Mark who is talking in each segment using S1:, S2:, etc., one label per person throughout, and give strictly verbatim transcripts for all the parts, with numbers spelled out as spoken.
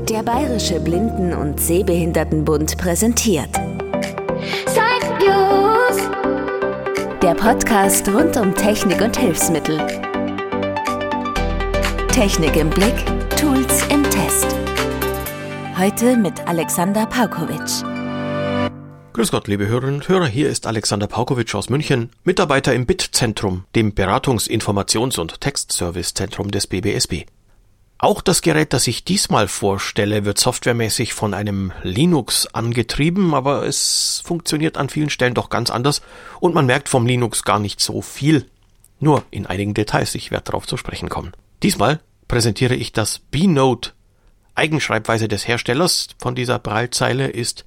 S1: Der Bayerische Blinden- und Sehbehindertenbund präsentiert Science, der Podcast rund um Technik und Hilfsmittel. Technik im Blick, Tools im Test. Heute mit Alexander Paukowitsch.
S2: Grüß Gott, liebe Hörerinnen und Hörer, hier ist Alexander Paukowitsch aus München, Mitarbeiter im B I T-Zentrum, dem Beratungs-, Informations- und Textservice-Zentrum des B B S B. Auch das Gerät, das ich diesmal vorstelle, wird softwaremäßig von einem Linux angetrieben, aber es funktioniert an vielen Stellen doch ganz anders und man merkt vom Linux gar nicht so viel. Nur in einigen Details, ich werde darauf zu sprechen kommen. Diesmal präsentiere ich das B-Note. Eigenschreibweise des Herstellers von dieser Braillezeile ist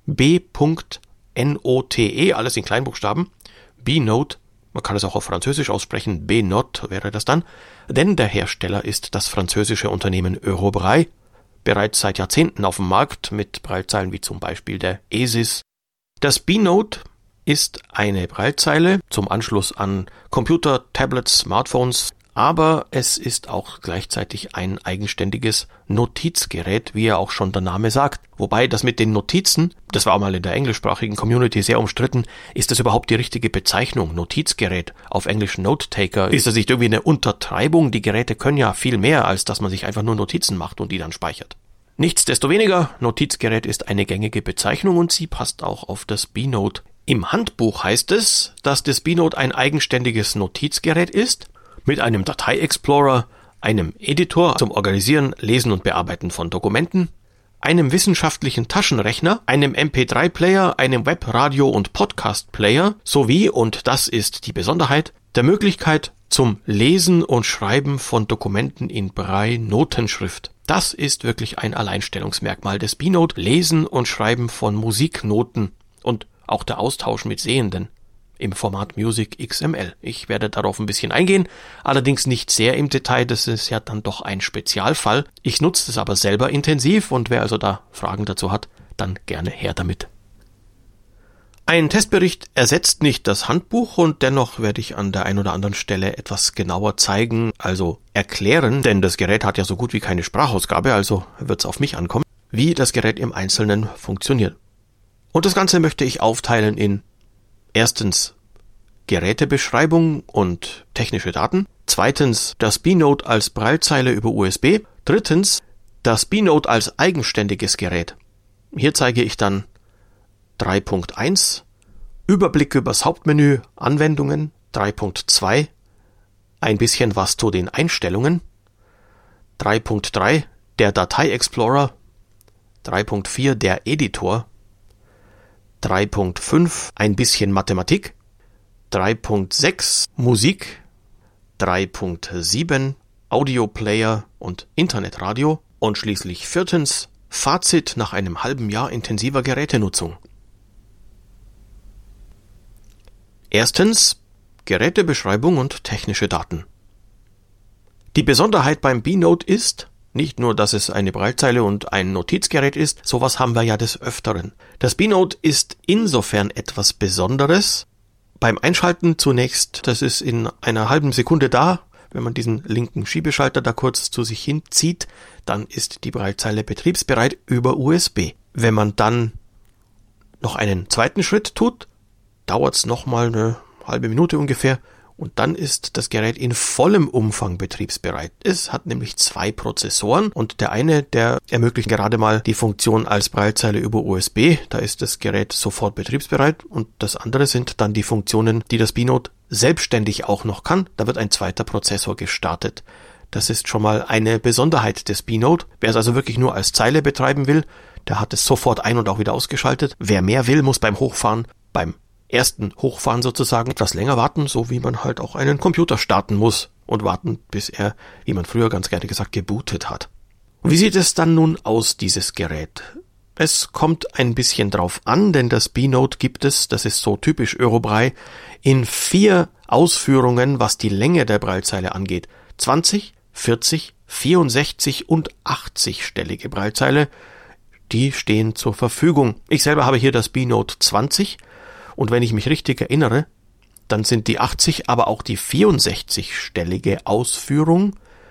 S2: B.Note, alles in Kleinbuchstaben. B-Note, man kann es auch auf Französisch aussprechen, B-Note wäre das dann, denn der Hersteller ist das französische Unternehmen Eurobraille, bereits seit Jahrzehnten auf dem Markt mit Braillezeilen wie zum Beispiel der ESIS. Das B-Note ist eine Braillezeile zum Anschluss an Computer, Tablets, Smartphones, aber es ist auch gleichzeitig ein eigenständiges Notizgerät, wie ja auch schon der Name sagt. Wobei das mit den Notizen, das war mal in der englischsprachigen Community sehr umstritten, ist das überhaupt die richtige Bezeichnung? Notizgerät, auf Englisch Note-Taker. Ist das nicht irgendwie eine Untertreibung? Die Geräte können ja viel mehr, als dass man sich einfach nur Notizen macht und die dann speichert. Nichtsdestoweniger, Notizgerät ist eine gängige Bezeichnung und sie passt auch auf das B-Note. Im Handbuch heißt es, dass das B-Note ein eigenständiges Notizgerät ist, mit einem Datei-Explorer, einem Editor zum Organisieren, Lesen und Bearbeiten von Dokumenten, einem wissenschaftlichen Taschenrechner, einem M P drei Player, einem Web-, Radio- und Podcast-Player sowie, und das ist die Besonderheit, der Möglichkeit zum Lesen und Schreiben von Dokumenten in Braille-Notenschrift. Das ist wirklich ein Alleinstellungsmerkmal des B-Note, Lesen und Schreiben von Musiknoten und auch der Austausch mit Sehenden im Format Music X M L. Ich werde darauf ein bisschen eingehen, allerdings nicht sehr im Detail, das ist ja dann doch ein Spezialfall. Ich nutze es aber selber intensiv und wer also da Fragen dazu hat, dann gerne her damit. Ein Testbericht ersetzt nicht das Handbuch und dennoch werde ich an der einen oder anderen Stelle etwas genauer zeigen, also erklären, denn das Gerät hat ja so gut wie keine Sprachausgabe, also wird es auf mich ankommen, wie das Gerät im Einzelnen funktioniert. Und das Ganze möchte ich aufteilen in erstens Gerätebeschreibung und technische Daten. Zweitens das B-Note als Braillezeile über U S B. Drittens das B-Note als eigenständiges Gerät. Hier zeige ich dann drei Punkt eins Überblick übers Hauptmenü, Anwendungen. drei Punkt zwei ein bisschen was zu den Einstellungen. drei Punkt drei der Datei-Explorer. drei Punkt vier der Editor. drei Punkt fünf ein bisschen Mathematik, drei Punkt sechs Musik, drei Punkt sieben Audioplayer und Internetradio und schließlich viertens Fazit nach einem halben Jahr intensiver Gerätenutzung. Erstens Gerätebeschreibung und technische Daten. Die Besonderheit beim B-Note ist, nicht nur, dass es eine Braillezeile und ein Notizgerät ist, sowas haben wir ja des Öfteren. Das B-Note ist insofern etwas Besonderes. Beim Einschalten zunächst, das ist in einer halben Sekunde da. Wenn man diesen linken Schiebeschalter da kurz zu sich hinzieht, dann ist die Braillezeile betriebsbereit über U S B. Wenn man dann noch einen zweiten Schritt tut, dauert es nochmal eine halbe Minute ungefähr. Und dann ist das Gerät in vollem Umfang betriebsbereit. Es hat nämlich zwei Prozessoren und der eine, der ermöglicht gerade mal die Funktion als Braillezeile über U S B. Da ist das Gerät sofort betriebsbereit und das andere sind dann die Funktionen, die das B-Note selbstständig auch noch kann. Da wird ein zweiter Prozessor gestartet. Das ist schon mal eine Besonderheit des B-Note. Wer es also wirklich nur als Zeile betreiben will, der hat es sofort ein- und auch wieder ausgeschaltet. Wer mehr will, muss beim Hochfahren, beim ersten Hochfahren sozusagen etwas länger warten, so wie man halt auch einen Computer starten muss und warten, bis er, wie man früher ganz gerne gesagt, gebootet hat. Wie sieht es dann nun aus, dieses Gerät? Es kommt ein bisschen drauf an, denn das B-Note gibt es, das ist so typisch Eurobraille, in vier Ausführungen, was die Länge der Braillezeile angeht. zwanzig, vierzig, vierundsechzig und achtzig-stellige Braillezeile, die stehen zur Verfügung. Ich selber habe hier das B-Note zwanzig. Und wenn ich mich richtig erinnere, dann sind die achtzig, aber auch die vierundsechzig-stellige Ausführung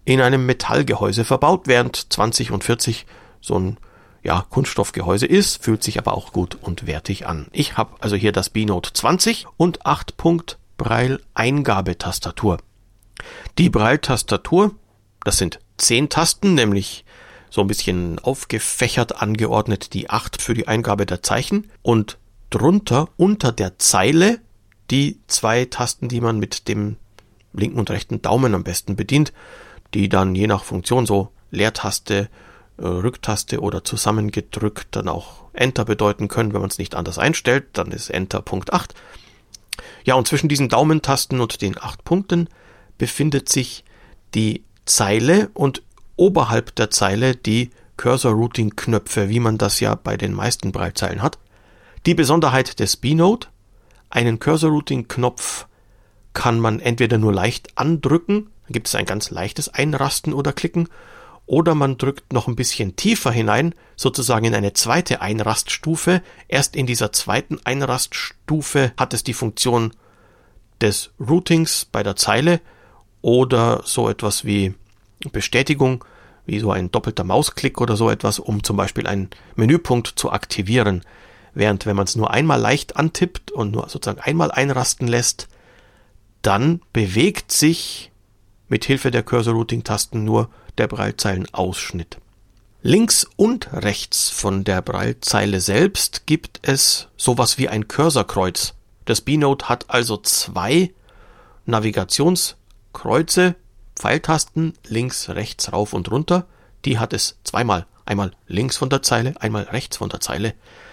S2: in einem Metallgehäuse verbaut, während zwanzig und vierzig so ein ja, Kunststoffgehäuse ist, fühlt sich aber auch gut und wertig an. Ich habe also hier das B-Note zwanzig und acht Punkt Braille-Eingabetastatur. Die Braille-Tastatur, das sind zehn Tasten, nämlich so ein bisschen aufgefächert angeordnet die acht für die Eingabe der Zeichen und drunter unter der Zeile die zwei Tasten, die man mit dem linken und rechten Daumen am besten bedient, die dann je nach Funktion so Leertaste, Rücktaste oder zusammengedrückt dann auch Enter bedeuten können, wenn man es nicht anders einstellt, dann ist Enter Punkt acht. Ja, und zwischen diesen Daumentasten und den acht Punkten befindet sich die Zeile und oberhalb der Zeile die Cursor-Routing-Knöpfe, wie man das ja bei den meisten Braillezeilen hat. Die Besonderheit des B-Note: einen Cursor-Routing-Knopf kann man entweder nur leicht andrücken, dann gibt es ein ganz leichtes Einrasten oder Klicken, oder man drückt noch ein bisschen tiefer hinein, sozusagen in eine zweite Einraststufe. Erst in dieser zweiten Einraststufe hat es die Funktion des Routings bei der Zeile oder so etwas wie Bestätigung, wie so ein doppelter Mausklick oder so etwas, um zum Beispiel einen Menüpunkt zu aktivieren. Während wenn man es nur einmal leicht antippt und nur sozusagen einmal einrasten lässt, dann bewegt sich mit Hilfe der Cursor-Routing-Tasten nur der Braillezeilenausschnitt. Links und rechts von der Braillezeile selbst gibt es sowas wie ein Cursorkreuz. Das B-Note hat also zwei Navigationskreuze, Pfeiltasten, links, rechts, rauf und runter. Die hat es zweimal. Einmal links von der Zeile, einmal rechts von der Zeile.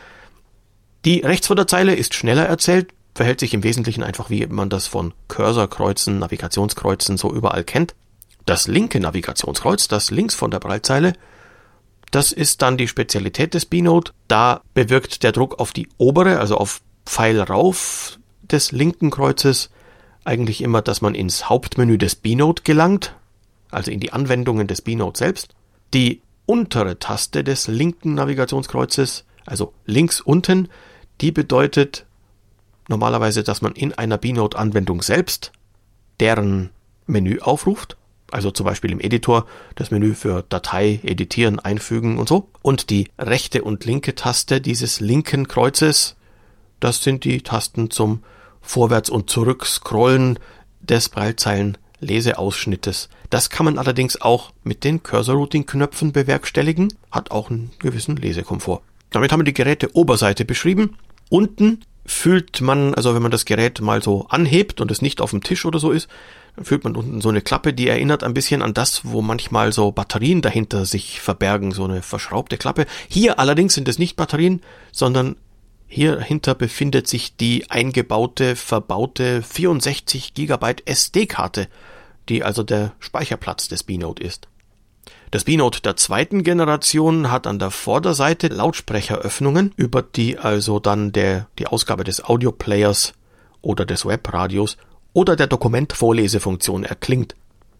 S2: Die rechts von der Zeile ist schneller erzählt, verhält sich im Wesentlichen einfach, wie man das von Cursorkreuzen, Navigationskreuzen so überall kennt. Das linke Navigationskreuz, das links von der Braillezeile, das ist dann die Spezialität des B-Note. Da bewirkt der Druck auf die obere, also auf Pfeil rauf des linken Kreuzes, eigentlich immer, dass man ins Hauptmenü des B-Note gelangt, also in die Anwendungen des B-Note selbst. Die untere Taste des linken Navigationskreuzes, also links unten, die bedeutet normalerweise, dass man in einer B-Note-Anwendung selbst deren Menü aufruft. Also zum Beispiel im Editor das Menü für Datei, Editieren, Einfügen und so. Und die rechte und linke Taste dieses linken Kreuzes, das sind die Tasten zum Vorwärts- und Zurückscrollen des Braillezeilen-Leseausschnittes. Das kann man allerdings auch mit den Cursor-Routing-Knöpfen bewerkstelligen, hat auch einen gewissen Lesekomfort. Damit haben wir die Geräteoberseite beschrieben. Unten fühlt man, also wenn man das Gerät mal so anhebt und es nicht auf dem Tisch oder so ist, dann fühlt man unten so eine Klappe, die erinnert ein bisschen an das, wo manchmal so Batterien dahinter sich verbergen, so eine verschraubte Klappe. Hier allerdings sind es nicht Batterien, sondern hier dahinter befindet sich die eingebaute, verbaute vierundsechzig Gigabyte S D-Karte, die also der Speicherplatz des B-Note ist. Das B-Note der zweiten Generation hat an der Vorderseite Lautsprecheröffnungen, über die also dann der, die Ausgabe des Audioplayers oder des Webradios oder der Dokumentvorlesefunktion erklingt.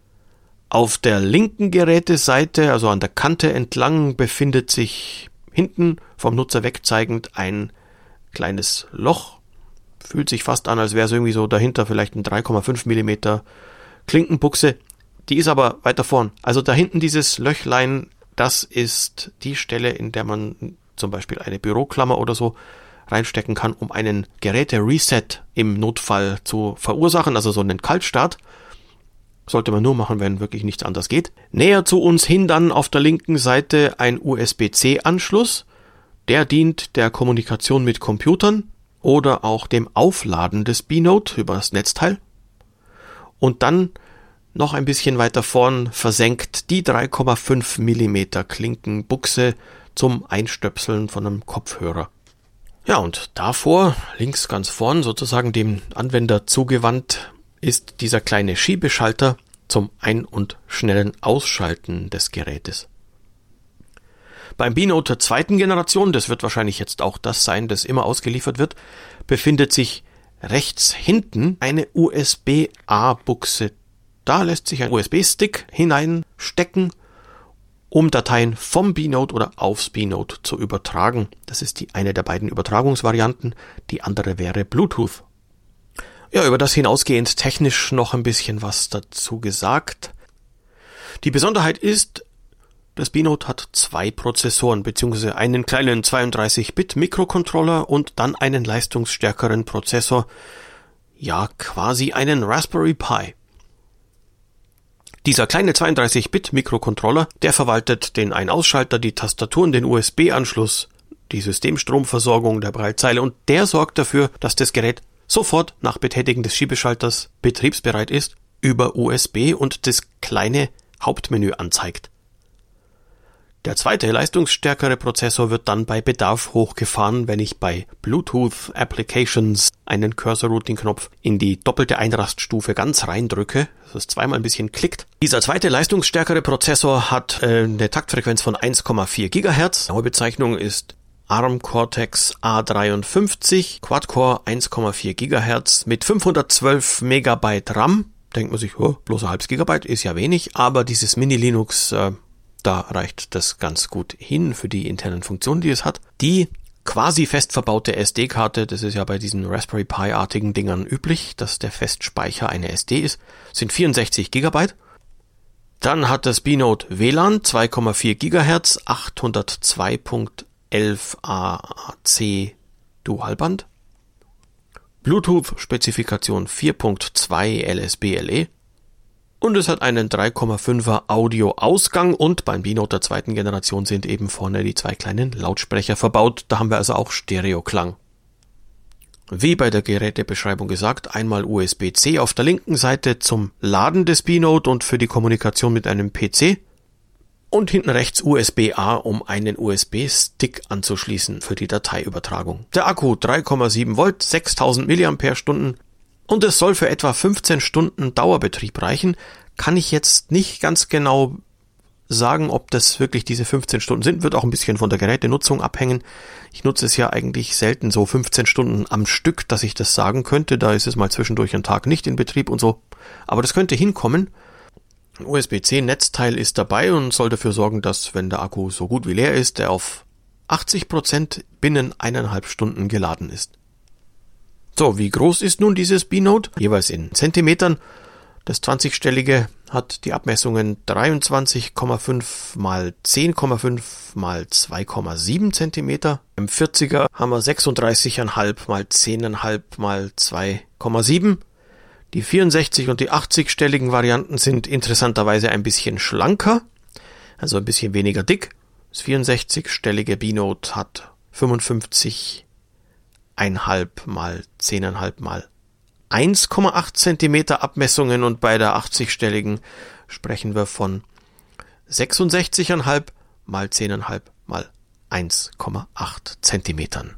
S2: Auf der linken Geräteseite, also an der Kante entlang, befindet sich hinten vom Nutzer wegzeigend ein kleines Loch. Fühlt sich fast an, als wäre es irgendwie so dahinter vielleicht ein drei Komma fünf Millimeter Klinkenbuchse. Die ist aber weiter vorn. Also da hinten dieses Löchlein, das ist die Stelle, in der man zum Beispiel eine Büroklammer oder so reinstecken kann, um einen Geräte-Reset im Notfall zu verursachen, also so einen Kaltstart. Sollte man nur machen, wenn wirklich nichts anderes geht. Näher zu uns hin dann auf der linken Seite ein U S B C Anschluss. Der dient der Kommunikation mit Computern oder auch dem Aufladen des B-Note über das Netzteil. Und dann noch ein bisschen weiter vorn versenkt die drei Komma fünf Millimeter Klinkenbuchse zum Einstöpseln von einem Kopfhörer. Ja, und davor, links ganz vorn, sozusagen dem Anwender zugewandt, ist dieser kleine Schiebeschalter zum Ein- und schnellen Ausschalten des Gerätes. Beim B-Note der zweiten Generation, das wird wahrscheinlich jetzt auch das sein, das immer ausgeliefert wird, befindet sich rechts hinten eine U S B A-Buchse. Da lässt sich ein U S B-Stick hineinstecken, um Dateien vom B-Note oder aufs B-Note zu übertragen. Das ist die eine der beiden Übertragungsvarianten. Die andere wäre Bluetooth. Ja, über das hinausgehend technisch noch ein bisschen was dazu gesagt. Die Besonderheit ist, das B-Note hat zwei Prozessoren, beziehungsweise einen kleinen zweiunddreißig Bit Mikrocontroller und dann einen leistungsstärkeren Prozessor, ja quasi einen Raspberry Pi. Dieser kleine zweiunddreißig Bit Mikrocontroller, der verwaltet den Ein-Ausschalter, die Tastaturen, den U S B-Anschluss, die Systemstromversorgung der Braillezeile und der sorgt dafür, dass das Gerät sofort nach Betätigen des Schiebeschalters betriebsbereit ist, über U S B und das kleine Hauptmenü anzeigt. Der zweite, leistungsstärkere Prozessor wird dann bei Bedarf hochgefahren, wenn ich bei Bluetooth Applications einen Cursor-Routing-Knopf in die doppelte Einraststufe ganz reindrücke, dass es zweimal ein bisschen klickt. Dieser zweite, leistungsstärkere Prozessor hat äh, eine Taktfrequenz von eins Komma vier Gigahertz. Neue Bezeichnung ist ARM Cortex A dreiundfünfzig, Quad-Core eins Komma vier Gigahertz mit fünfhundertzwölf Megabyte RAM. Denkt man sich, oh, bloß ein halbes Gigabyte ist ja wenig, aber dieses Mini-Linux, äh, da reicht das ganz gut hin für die internen Funktionen, die es hat. Die quasi fest verbaute S D-Karte, das ist ja bei diesen Raspberry Pi-artigen Dingern üblich, dass der Festspeicher eine S D ist, sind vierundsechzig Gigabyte. Dann hat das B-Note W L A N zwei Komma vier Gigahertz, achthundertzwei Punkt elf A A C Dualband. Bluetooth-Spezifikation vier Punkt zwei L S B L E. Und es hat einen drei Komma fünfer Audio-Ausgang und beim B-Note der zweiten Generation sind eben vorne die zwei kleinen Lautsprecher verbaut. Da haben wir also auch Stereoklang. Wie bei der Gerätebeschreibung gesagt, einmal U S B C auf der linken Seite zum Laden des B-Note und für die Kommunikation mit einem P C. Und hinten rechts U S B A, um einen U S B-Stick anzuschließen für die Dateiübertragung. Der Akku drei Komma sieben Volt, sechstausend Milliampere-Stunden. Und es soll für etwa fünfzehn Stunden Dauerbetrieb reichen. Kann ich jetzt nicht ganz genau sagen, ob das wirklich diese fünfzehn Stunden sind. Wird auch ein bisschen von der Gerätenutzung abhängen. Ich nutze es ja eigentlich selten so fünfzehn Stunden am Stück, dass ich das sagen könnte. Da ist es mal zwischendurch ein Tag nicht in Betrieb und so. Aber das könnte hinkommen. Ein U S B C-Netzteil ist dabei und soll dafür sorgen, dass, wenn der Akku so gut wie leer ist, der auf achtzig Prozent binnen eineinhalb Stunden geladen ist. So, wie groß ist nun dieses B-Note? Jeweils in Zentimetern. Das zwanzigstellige hat die Abmessungen dreiundzwanzig Komma fünf mal zehn Komma fünf mal zwei Komma sieben Zentimeter. Im vierziger haben wir sechsunddreißig Komma fünf mal zehn Komma fünf mal zwei Komma sieben. Die vierundsechzig- und die achtzigstelligen Varianten sind interessanterweise ein bisschen schlanker, also ein bisschen weniger dick. Das vierundsechzigstellige B-Note hat fünfundfünfzig Komma fünf mal zehn Komma fünf mal eins Komma acht Zentimeter Abmessungen und bei der achtzigstelligen sprechen wir von sechsundsechzig Komma fünf mal zehn Komma fünf mal eins Komma acht Zentimetern.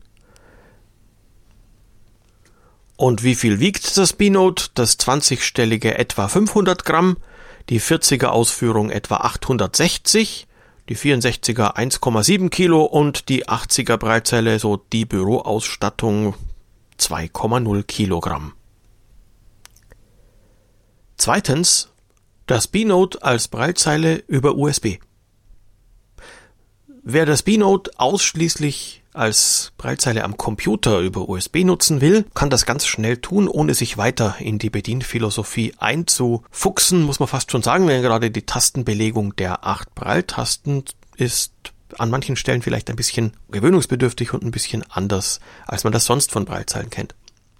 S2: Und wie viel wiegt das B-Note? Das zwanzigstellige etwa fünfhundert Gramm, die vierziger Ausführung etwa achthundertsechzig, die vierundsechziger eins Komma sieben Kilo und die achtziger Braillezeile, so die Büroausstattung, zwei Komma null Kilogramm. Zweitens, das B-Note als Braillezeile über U S B. Wer das B-Note ausschließlich als Braillezeile am Computer über U S B nutzen will, kann das ganz schnell tun, ohne sich weiter in die Bedienphilosophie einzufuchsen, muss man fast schon sagen, denn gerade die Tastenbelegung der acht Braille-Tasten ist an manchen Stellen vielleicht ein bisschen gewöhnungsbedürftig und ein bisschen anders, als man das sonst von Braillezeilen kennt.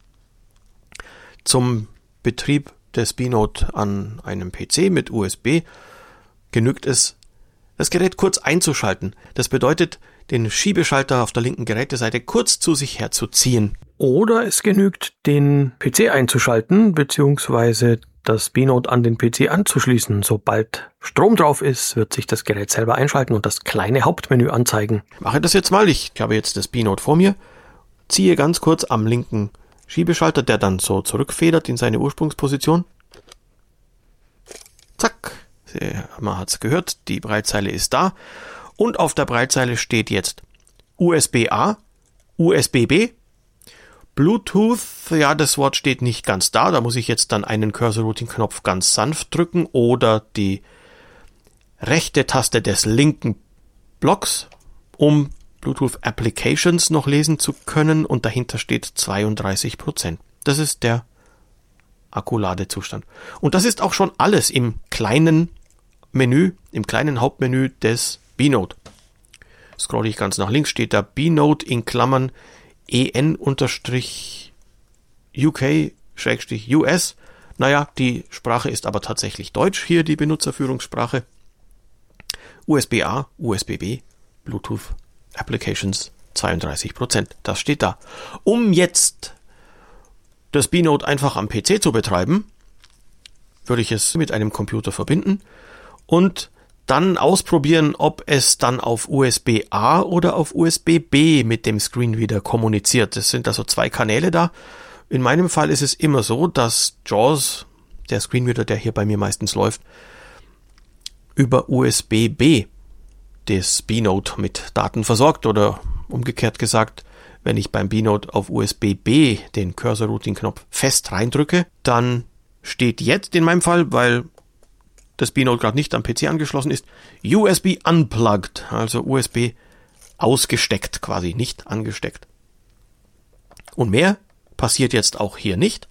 S2: Zum Betrieb des B-Note an einem P C mit U S B genügt es, das Gerät kurz einzuschalten. Das bedeutet, den Schiebeschalter auf der linken Geräteseite kurz zu sich herzuziehen.
S3: Oder es genügt, den P C einzuschalten, beziehungsweise das B-Note an den P C anzuschließen. Sobald Strom drauf ist, wird sich das Gerät selber einschalten und das kleine Hauptmenü anzeigen.
S2: Ich mache das jetzt mal. Ich habe jetzt das B-Note vor mir, ziehe ganz kurz am linken Schiebeschalter, der dann so zurückfedert in seine Ursprungsposition. Zack. Man hat es gehört, die Braillezeile ist da. Und auf der Braillezeile steht jetzt U S B A, U S B B, Bluetooth, ja, das Wort steht nicht ganz da, da muss ich jetzt dann einen Cursor-Routing-Knopf ganz sanft drücken oder die rechte Taste des linken Blocks, um Bluetooth Applications noch lesen zu können und dahinter steht zweiunddreißig Prozent. Das ist der Akkuladezustand. Und das ist auch schon alles im kleinen Menü, im kleinen Hauptmenü des B-Note. Scrolle ich ganz nach links, steht da B-Note in Klammern en-U K-U S. Naja, die Sprache ist aber tatsächlich Deutsch, hier die Benutzerführungssprache. U S B A, U S B B, Bluetooth Applications zweiunddreißig Prozent. Das steht da. Um jetzt das B-Note einfach am P C zu betreiben, würde ich es mit einem Computer verbinden und dann ausprobieren, ob es dann auf U S B A oder auf U S B B mit dem Screenreader kommuniziert. Es sind also zwei Kanäle da. In meinem Fall ist es immer so, dass JAWS, der Screenreader, der hier bei mir meistens läuft, über U S B B das B-Note mit Daten versorgt oder umgekehrt gesagt, wenn ich beim B-Note auf U S B B den Cursor-Routing-Knopf fest reindrücke, dann steht jetzt in meinem Fall, weil das B-Note gerade nicht am P C angeschlossen ist, U S B unplugged, also U S B ausgesteckt quasi, nicht angesteckt. Und mehr passiert jetzt auch hier nicht.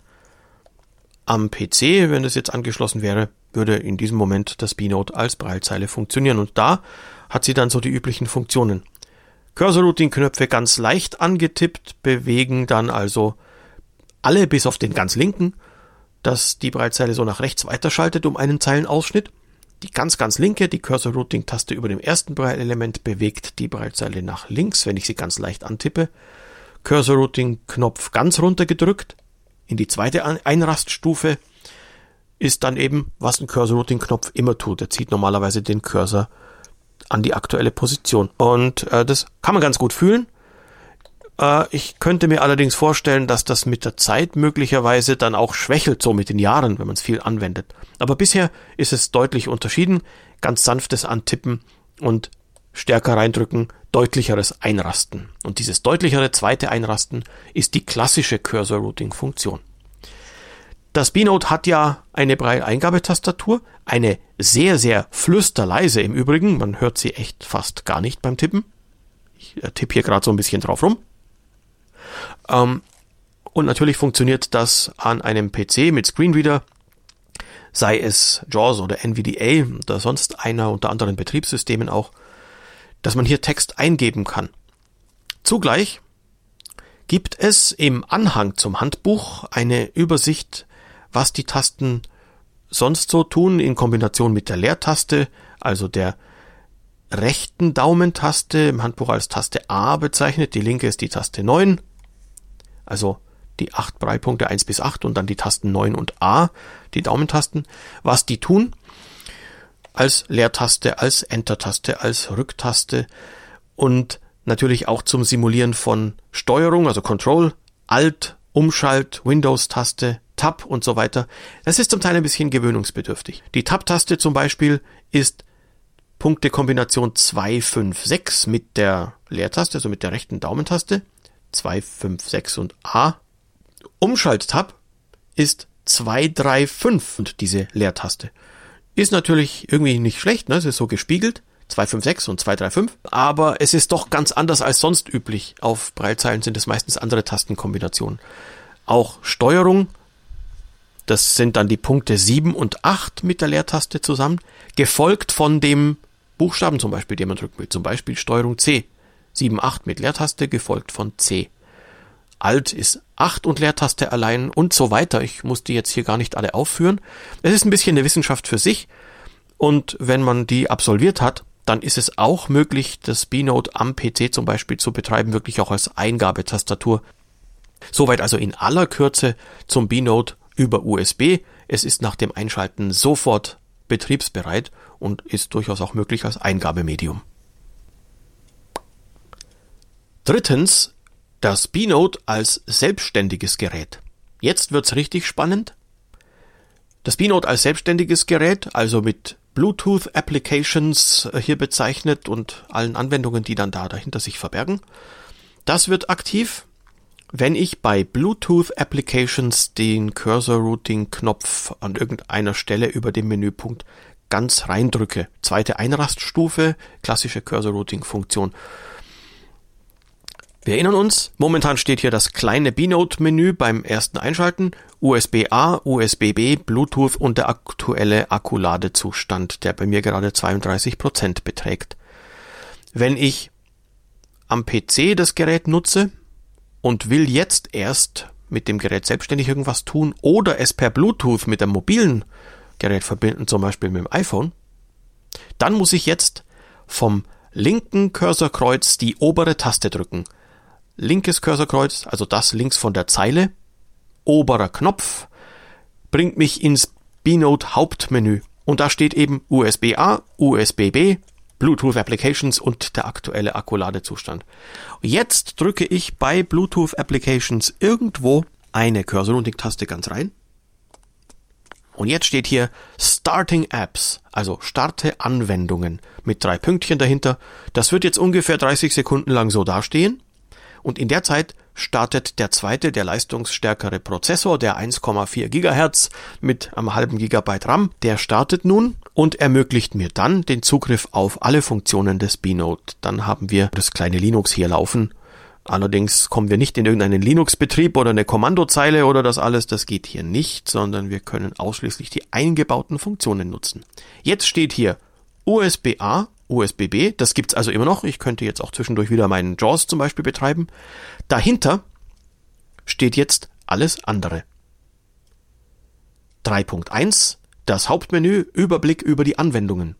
S2: Am P C, wenn das jetzt angeschlossen wäre, würde in diesem Moment das B-Note als Braillezeile funktionieren. Und da hat sie dann so die üblichen Funktionen. Cursor-Routing-Knöpfe ganz leicht angetippt, bewegen dann also alle bis auf den ganz linken, dass die Braillezeile so nach rechts weiterschaltet um einen Zeilenausschnitt. Die ganz, ganz linke, die Cursor-Routing-Taste über dem ersten Braille-Element, bewegt die Braillezeile nach links, wenn ich sie ganz leicht antippe. Cursor-Routing-Knopf ganz runtergedrückt. In die zweite Einraststufe ist dann eben, was ein Cursor-Routing-Knopf immer tut. Er zieht normalerweise den Cursor an die aktuelle Position. Und äh, das kann man ganz gut fühlen. Äh, ich könnte mir allerdings vorstellen, dass das mit der Zeit möglicherweise dann auch schwächelt, so mit den Jahren, wenn man es viel anwendet. Aber bisher ist es deutlich unterschieden. Ganz sanftes Antippen und stärker reindrücken, deutlicheres Einrasten. Und dieses deutlichere zweite Einrasten ist die klassische Cursor-Routing-Funktion. Das B-Note hat ja eine Braille-Eingabetastatur, eine sehr, sehr flüsterleise im Übrigen. Man hört sie echt fast gar nicht beim Tippen. Ich äh, tippe hier gerade so ein bisschen drauf rum. Ähm, und natürlich funktioniert das an einem P C mit Screenreader, sei es JAWS oder N V D A oder sonst einer unter anderen Betriebssystemen auch, dass man hier Text eingeben kann. Zugleich gibt es im Anhang zum Handbuch eine Übersicht, was die Tasten sonst so tun in Kombination mit der Leertaste, also der rechten Daumentaste, im Handbuch als Taste A bezeichnet, die linke ist die Taste neun, also die acht Braillepunkte eins bis acht und dann die Tasten neun und A, die Daumentasten, was die tun, als Leertaste, als Enter-Taste, als Rücktaste und natürlich auch zum Simulieren von Steuerung, also Control, Alt, Umschalt, Windows-Taste, Tab und so weiter. Das ist zum Teil ein bisschen gewöhnungsbedürftig. Die Tab-Taste zum Beispiel ist Punktekombination zwei, fünf, sechs mit der Leertaste, also mit der rechten Daumentaste. zwei, fünf, sechs und A. Umschalt-Tab ist zwei, drei, fünf und diese Leertaste. Ist natürlich irgendwie nicht schlecht, ne? Es ist so gespiegelt. zwei, fünf, sechs und zwei, drei, fünf. Aber es ist doch ganz anders als sonst üblich. Auf Braillezeilen sind es meistens andere Tastenkombinationen. Auch Steuerung, das sind dann die Punkte sieben und acht mit der Leertaste zusammen, gefolgt von dem Buchstaben zum Beispiel, den man drücken will. Zum Beispiel Steuerung C. sieben, acht mit Leertaste, gefolgt von C. Alt ist acht und Leertaste allein und so weiter. Ich muss die jetzt hier gar nicht alle aufführen. Es ist ein bisschen eine Wissenschaft für sich. Und wenn man die absolviert hat, dann ist es auch möglich, das B-Note am P C zum Beispiel zu betreiben, wirklich auch als Eingabetastatur. Soweit also in aller Kürze zum B-Note über U S B. Es ist nach dem Einschalten sofort betriebsbereit und ist durchaus auch möglich als Eingabemedium. Drittens, das B-Note als selbstständiges Gerät. Jetzt wird's richtig spannend. Das B-Note als selbstständiges Gerät, also mit Bluetooth Applications hier bezeichnet und allen Anwendungen, die dann da dahinter sich verbergen. Das wird aktiv, wenn ich bei Bluetooth Applications den Cursor Routing Knopf an irgendeiner Stelle über dem Menüpunkt ganz reindrücke. Zweite Einraststufe, klassische Cursor Routing Funktion. Wir erinnern uns, momentan steht hier das kleine B-Note-Menü beim ersten Einschalten, U S B A, U S B B, Bluetooth und der aktuelle Akkuladezustand, der bei mir gerade zweiunddreißig Prozent beträgt. Wenn ich am P C das Gerät nutze und will jetzt erst mit dem Gerät selbstständig irgendwas tun oder es per Bluetooth mit einem mobilen Gerät verbinden, zum Beispiel mit dem iPhone, dann muss ich jetzt vom linken Cursorkreuz die obere Taste drücken. Linkes Cursorkreuz, also das links von der Zeile, oberer Knopf, bringt mich ins B-Note Hauptmenü. Und da steht eben U S B A, U S B B, Bluetooth Applications und der aktuelle Akkuladezustand. Jetzt drücke ich bei Bluetooth Applications irgendwo eine Cursor-Taste ganz rein. Und jetzt steht hier Starting Apps, also starte Anwendungen mit drei Pünktchen dahinter. Das wird jetzt ungefähr dreißig Sekunden lang so dastehen. Und in der Zeit startet der zweite, der leistungsstärkere Prozessor, der eins Komma vier Gigahertz mit einem halben Gigabyte RAM, der startet nun und ermöglicht mir dann den Zugriff auf alle Funktionen des B-Note. Dann haben wir das kleine Linux hier laufen. Allerdings kommen wir nicht in irgendeinen Linux-Betrieb oder eine Kommandozeile oder das alles, das geht hier nicht, sondern wir können ausschließlich die eingebauten Funktionen nutzen. Jetzt steht hier U S B A, U S B B, das gibt's also immer noch. Ich könnte jetzt auch zwischendurch wieder meinen JAWS zum Beispiel betreiben. Dahinter steht jetzt alles andere. drei Punkt eins, das Hauptmenü, Überblick über die Anwendungen.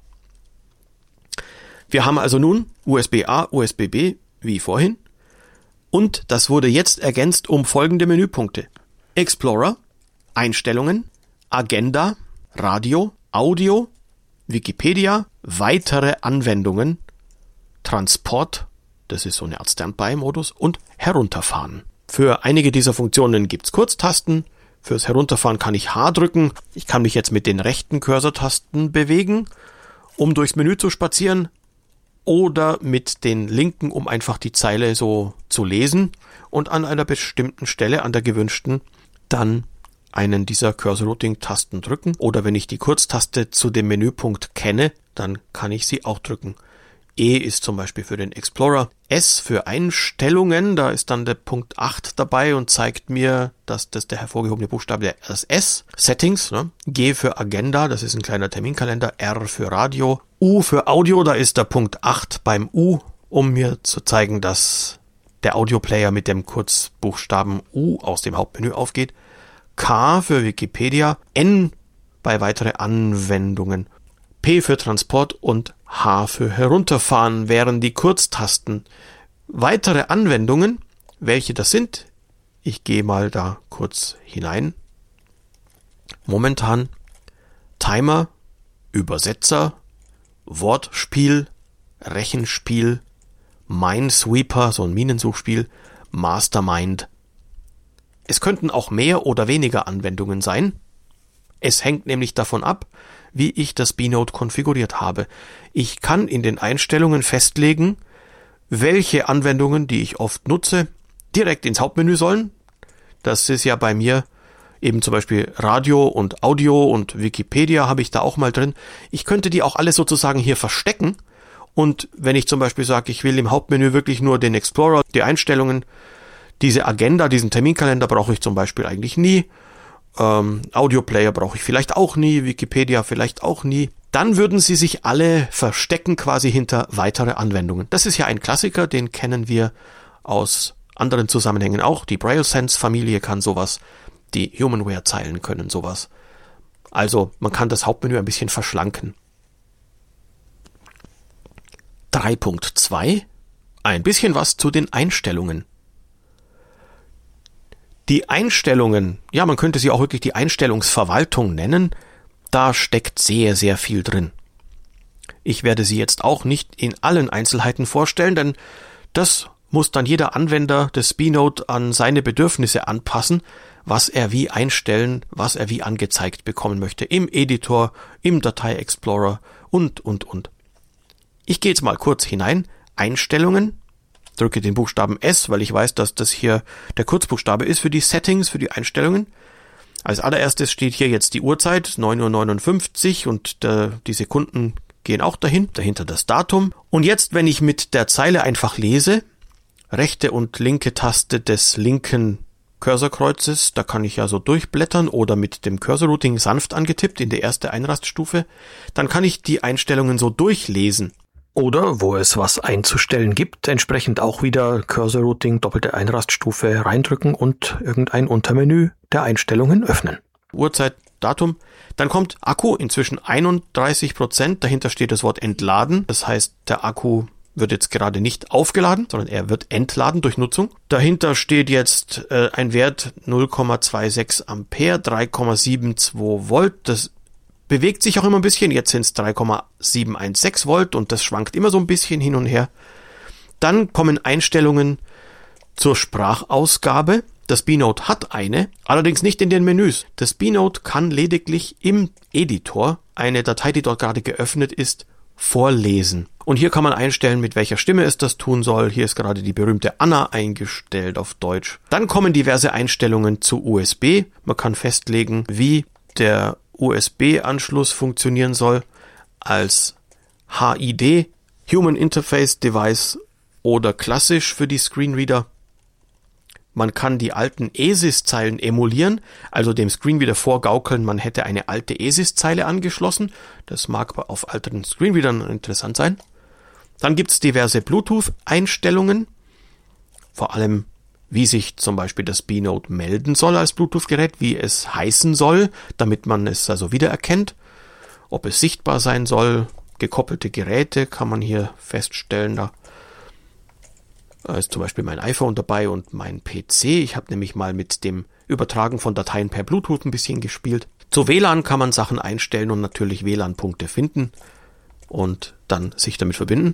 S2: Wir haben also nun U S B A, U S B B, wie vorhin. Und das wurde jetzt ergänzt um folgende Menüpunkte. Explorer, Einstellungen, Agenda, Radio, Audio, Wikipedia, weitere Anwendungen, Transport, das ist so eine Art Standby-Modus, und Herunterfahren. Für einige dieser Funktionen gibt's Kurztasten. Fürs Herunterfahren kann ich H drücken. Ich kann mich jetzt mit den rechten Cursor-Tasten bewegen, um durchs Menü zu spazieren. Oder mit den linken, um einfach die Zeile so zu lesen und an einer bestimmten Stelle, an der gewünschten, dann einen dieser Cursor-Routing-Tasten drücken. Oder wenn ich die Kurztaste zu dem Menüpunkt kenne, dann kann ich sie auch drücken. E ist zum Beispiel für den Explorer. S für Einstellungen, da ist dann der Punkt acht dabei und zeigt mir, dass das der hervorgehobene Buchstabe das S. Settings, ne? G für Agenda, das ist ein kleiner Terminkalender. R für Radio. U für Audio, da ist der Punkt acht beim U, um mir zu zeigen, dass der Audioplayer mit dem Kurzbuchstaben U aus dem Hauptmenü aufgeht. K für Wikipedia. N bei weitere Anwendungen. P für Transport und H für Herunterfahren wären die Kurztasten. Weitere Anwendungen, welche das sind, ich gehe mal da kurz hinein. Momentan Timer, Übersetzer, Wortspiel, Rechenspiel, Minesweeper, so ein Minensuchspiel, Mastermind. Es könnten auch mehr oder weniger Anwendungen sein. Es hängt nämlich davon ab, wie ich das B-Note konfiguriert habe. Ich kann in den Einstellungen festlegen, welche Anwendungen, die ich oft nutze, direkt ins Hauptmenü sollen. Das ist ja bei mir eben zum Beispiel Radio und Audio und Wikipedia habe ich da auch mal drin. Ich könnte die auch alle sozusagen hier verstecken. Und wenn ich zum Beispiel sage, ich will im Hauptmenü wirklich nur den Explorer, die Einstellungen, diese Agenda, diesen Terminkalender brauche ich zum Beispiel eigentlich nie. Ähm, Audioplayer brauche ich vielleicht auch nie, Wikipedia vielleicht auch nie. Dann würden sie sich alle verstecken quasi hinter weitere Anwendungen. Das ist ja ein Klassiker, den kennen wir aus anderen Zusammenhängen auch. Die BrailleSense-Familie kann sowas, die Humanware-Zeilen können sowas. Also man kann das Hauptmenü ein bisschen verschlanken. drei Punkt zwei. Ein bisschen was zu den Einstellungen. Die Einstellungen, ja, man könnte sie auch wirklich die Einstellungsverwaltung nennen, da steckt sehr, sehr viel drin. Ich werde sie jetzt auch nicht in allen Einzelheiten vorstellen, denn das muss dann jeder Anwender des B-Note an seine Bedürfnisse anpassen, was er wie einstellen, was er wie angezeigt bekommen möchte, im Editor, im Datei-Explorer und, und, und. Ich gehe jetzt mal kurz hinein, Einstellungen, drücke den Buchstaben S, weil ich weiß, dass das hier der Kurzbuchstabe ist für die Settings, für die Einstellungen. Als allererstes steht hier jetzt die Uhrzeit, neun Uhr neunundfünfzig und äh, die Sekunden gehen auch dahin, dahinter das Datum. Und jetzt, wenn ich mit der Zeile einfach lese, rechte und linke Taste des linken Cursorkreuzes, da kann ich ja so durchblättern oder mit dem Cursor-Routing sanft angetippt in die erste Einraststufe, dann kann ich die Einstellungen so durchlesen.
S3: Oder wo es was einzustellen gibt, entsprechend auch wieder Cursor-Routing, doppelte Einraststufe reindrücken und irgendein Untermenü der Einstellungen öffnen.
S2: Uhrzeit, Datum. Dann kommt Akku, inzwischen einunddreißig Prozent, dahinter steht das Wort entladen, das heißt, der Akku wird jetzt gerade nicht aufgeladen, sondern er wird entladen durch Nutzung. Dahinter steht jetzt äh, ein Wert null Komma sechsundzwanzig Ampere, drei Komma zweiundsiebzig Volt. Das bewegt sich auch immer ein bisschen. Jetzt sind es drei Komma siebenhundertsechzehn Volt und das schwankt immer so ein bisschen hin und her. Dann kommen Einstellungen zur Sprachausgabe. Das B-Note hat eine, allerdings nicht in den Menüs. Das B-Note kann lediglich im Editor eine Datei, die dort gerade geöffnet ist, vorlesen. Und hier kann man einstellen, mit welcher Stimme es das tun soll. Hier ist gerade die berühmte Anna eingestellt auf Deutsch. Dann kommen diverse Einstellungen zu U S B. Man kann festlegen, wie der U S B-Anschluss funktionieren soll als H I D, Human Interface Device oder klassisch für die Screenreader. Man kann die alten E S I S-Zeilen emulieren, also dem Screenreader vorgaukeln, man hätte eine alte E S I S-Zeile angeschlossen. Das mag auf alten Screenreadern interessant sein. Dann gibt es diverse Bluetooth-Einstellungen, vor allem wie sich zum Beispiel das B-Note melden soll als Bluetooth-Gerät, wie es heißen soll, damit man es also wiedererkennt, ob es sichtbar sein soll. Gekoppelte Geräte kann man hier feststellen, da ist zum Beispiel mein iPhone dabei und mein P C. Ich habe nämlich mal mit dem Übertragen von Dateien per Bluetooth ein bisschen gespielt. Zu W L A N kann man Sachen einstellen und natürlich W L A N-Punkte finden und dann sich damit verbinden.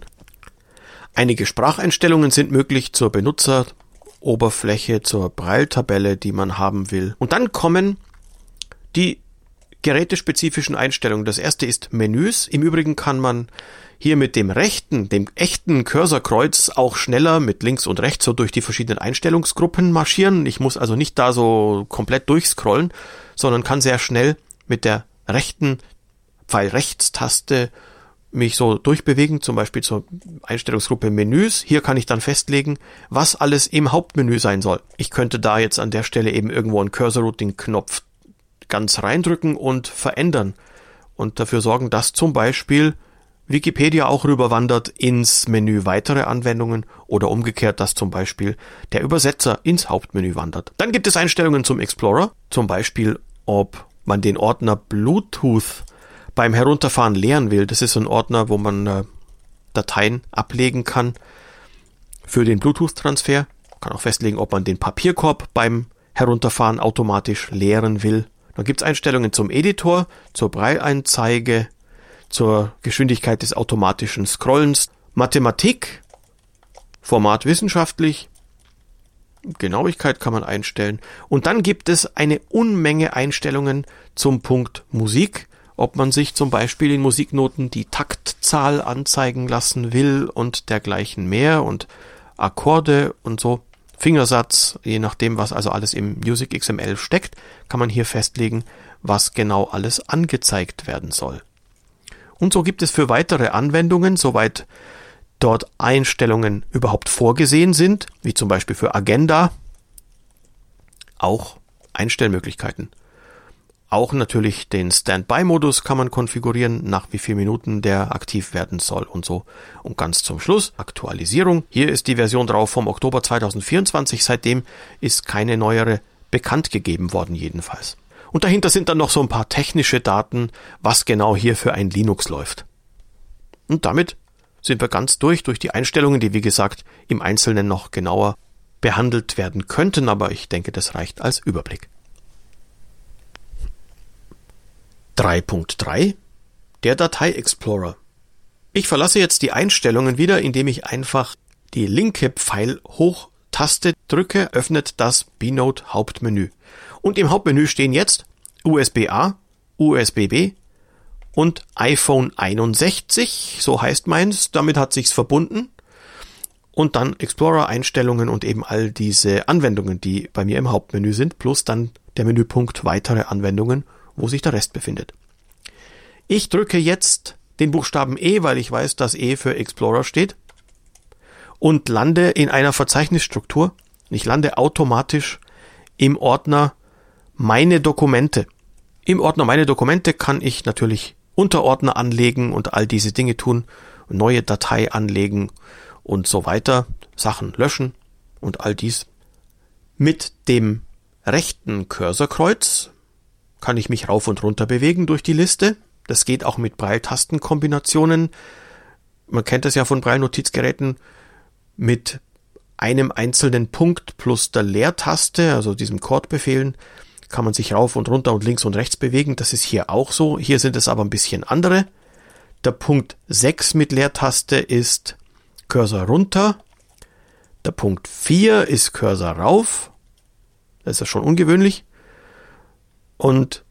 S2: Einige Spracheinstellungen sind möglich zur Benutzeroberfläche, zur Braille-Tabelle, die man haben will. Und dann kommen die gerätespezifischen Einstellungen. Das erste ist Menüs. Im Übrigen kann man hier mit dem rechten, dem echten Cursorkreuz auch schneller mit links und rechts so durch die verschiedenen Einstellungsgruppen marschieren. Ich muss also nicht da so komplett durchscrollen, sondern kann sehr schnell mit der rechten Pfeil-Rechts-Taste mich so durchbewegen, zum Beispiel zur Einstellungsgruppe Menüs. Hier kann ich dann festlegen, was alles im Hauptmenü sein soll. Ich könnte da jetzt an der Stelle eben irgendwo einen Cursor-Routing-Knopf ganz reindrücken und verändern und dafür sorgen, dass zum Beispiel Wikipedia auch rüberwandert ins Menü weitere Anwendungen oder umgekehrt, dass zum Beispiel der Übersetzer ins Hauptmenü wandert. Dann gibt es Einstellungen zum Explorer, zum Beispiel, ob man den Ordner Bluetooth beim Herunterfahren leeren will. Das ist so ein Ordner, wo man äh, Dateien ablegen kann für den Bluetooth-Transfer. Man kann auch festlegen, ob man den Papierkorb beim Herunterfahren automatisch leeren will. Dann gibt es Einstellungen zum Editor, zur Braille-Einzeige, zur Geschwindigkeit des automatischen Scrollens, Mathematik, Format wissenschaftlich, Genauigkeit kann man einstellen. Und dann gibt es eine Unmenge Einstellungen zum Punkt Musik, ob man sich zum Beispiel in Musiknoten die Taktzahl anzeigen lassen will und dergleichen mehr und Akkorde und so. Fingersatz, je nachdem, was also alles im Music X M L steckt, kann man hier festlegen, was genau alles angezeigt werden soll. Und so gibt es für weitere Anwendungen, soweit dort Einstellungen überhaupt vorgesehen sind, wie zum Beispiel für Agenda, auch Einstellmöglichkeiten. Auch natürlich den Standby-Modus kann man konfigurieren, nach wie vielen Minuten der aktiv werden soll und so. Und ganz zum Schluss Aktualisierung. Hier ist die Version drauf vom Oktober zweitausendvierundzwanzig. Seitdem ist keine neuere bekannt gegeben worden jedenfalls. Und dahinter sind dann noch so ein paar technische Daten, was genau hier für ein Linux läuft. Und damit sind wir ganz durch, durch die Einstellungen, die wie gesagt im Einzelnen noch genauer behandelt werden könnten, aber ich denke, das reicht als Überblick. drei Punkt drei Der Datei-Explorer. Ich verlasse jetzt die Einstellungen wieder, indem ich einfach die linke Pfeil-Hoch-Taste drücke, öffnet das B-Note Hauptmenü. Und im Hauptmenü stehen jetzt U S B A, U S B B und iPhone einundsechzig, so heißt meins, damit hat sich's verbunden. Und dann Explorer-Einstellungen und eben all diese Anwendungen, die bei mir im Hauptmenü sind, plus dann der Menüpunkt weitere Anwendungen, wo sich der Rest befindet. Ich drücke jetzt den Buchstaben E, weil ich weiß, dass E für Explorer steht. und lande in einer Verzeichnisstruktur. Ich lande automatisch im Ordner Meine Dokumente. Im Ordner Meine Dokumente kann ich natürlich Unterordner anlegen und all diese Dinge tun, neue Datei anlegen und so weiter, Sachen löschen und all dies. Mit dem rechten Cursorkreuz kann ich mich rauf und runter bewegen durch die Liste. Das geht auch mit Braille-Tastenkombinationen. Man kennt das ja von Braille-Notizgeräten mit einem einzelnen Punkt plus der Leertaste, also diesem Chord-Befehlen, kann man sich rauf und runter und links und rechts bewegen. Das ist hier auch so. Hier sind es aber ein bisschen andere. Der Punkt sechs mit Leertaste ist Cursor runter. Der Punkt vier ist Cursor rauf. Das ist ja schon ungewöhnlich. Und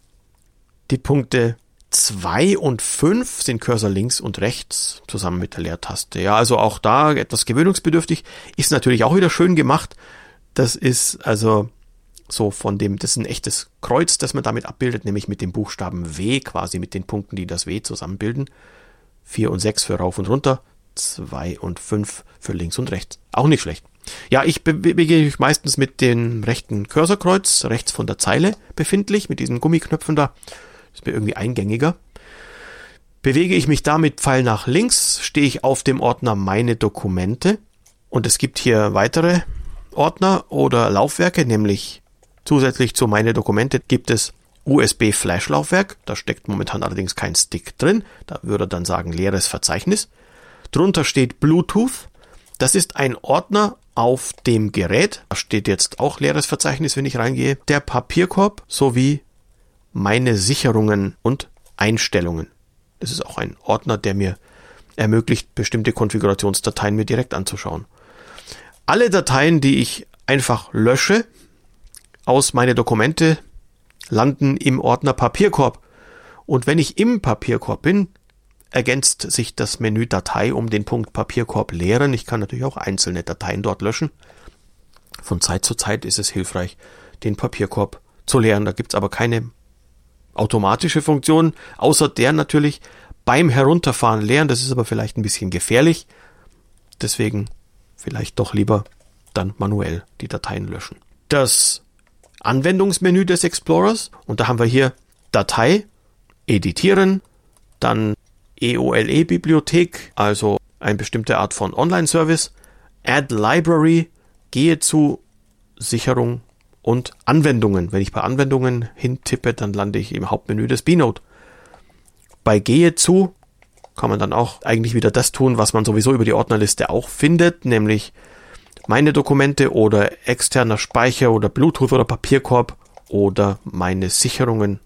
S2: die Punkte zwei und fünf sind Cursor links und rechts zusammen mit der Leertaste. Ja, also auch da etwas gewöhnungsbedürftig. Ist natürlich auch wieder schön gemacht. Das ist also so von dem, das ist ein echtes Kreuz, das man damit abbildet, nämlich mit dem Buchstaben W, quasi mit den Punkten, die das W zusammenbilden. vier und sechs für rauf und runter, zwei und fünf für links und rechts. Auch nicht schlecht. Ja, ich bewege mich meistens mit dem rechten Cursorkreuz, rechts von der Zeile befindlich, mit diesen Gummiknöpfen da. Ist mir irgendwie eingängiger. Bewege ich mich da mit Pfeil nach links, stehe ich auf dem Ordner Meine Dokumente. Und es gibt hier weitere Ordner oder Laufwerke, nämlich zusätzlich zu Meine Dokumente gibt es U S B-Flash-Laufwerk. Da steckt momentan allerdings kein Stick drin. Da würde er dann sagen leeres Verzeichnis. Drunter steht Bluetooth. Das ist ein Ordner auf dem Gerät. Da steht jetzt auch leeres Verzeichnis, wenn ich reingehe. Der Papierkorb sowie Meine Sicherungen und Einstellungen. Das ist auch ein Ordner, der mir ermöglicht, bestimmte Konfigurationsdateien mir direkt anzuschauen. Alle Dateien, die ich einfach lösche aus Meine Dokumente, landen im Ordner Papierkorb. Und wenn ich im Papierkorb bin, ergänzt sich das Menü Datei um den Punkt Papierkorb leeren. Ich kann natürlich auch einzelne Dateien dort löschen. Von Zeit zu Zeit ist es hilfreich, den Papierkorb zu leeren. Da gibt es aber keine automatische Funktion, außer der natürlich beim Herunterfahren leeren. Das ist aber vielleicht ein bisschen gefährlich. Deswegen vielleicht doch lieber dann manuell die Dateien löschen. Das Anwendungsmenü des Explorers, und da haben wir hier Datei, Editieren, dann E O L E-Bibliothek, also eine bestimmte Art von Online-Service, Add Library, gehe zu Sicherung und Anwendungen. Wenn ich bei Anwendungen hintippe, dann lande ich im Hauptmenü des bNote. Bei Gehe zu kann man dann auch eigentlich wieder das tun, was man sowieso über die Ordnerliste auch findet, nämlich Meine Dokumente oder externer Speicher oder Bluetooth oder Papierkorb oder Meine Sicherungen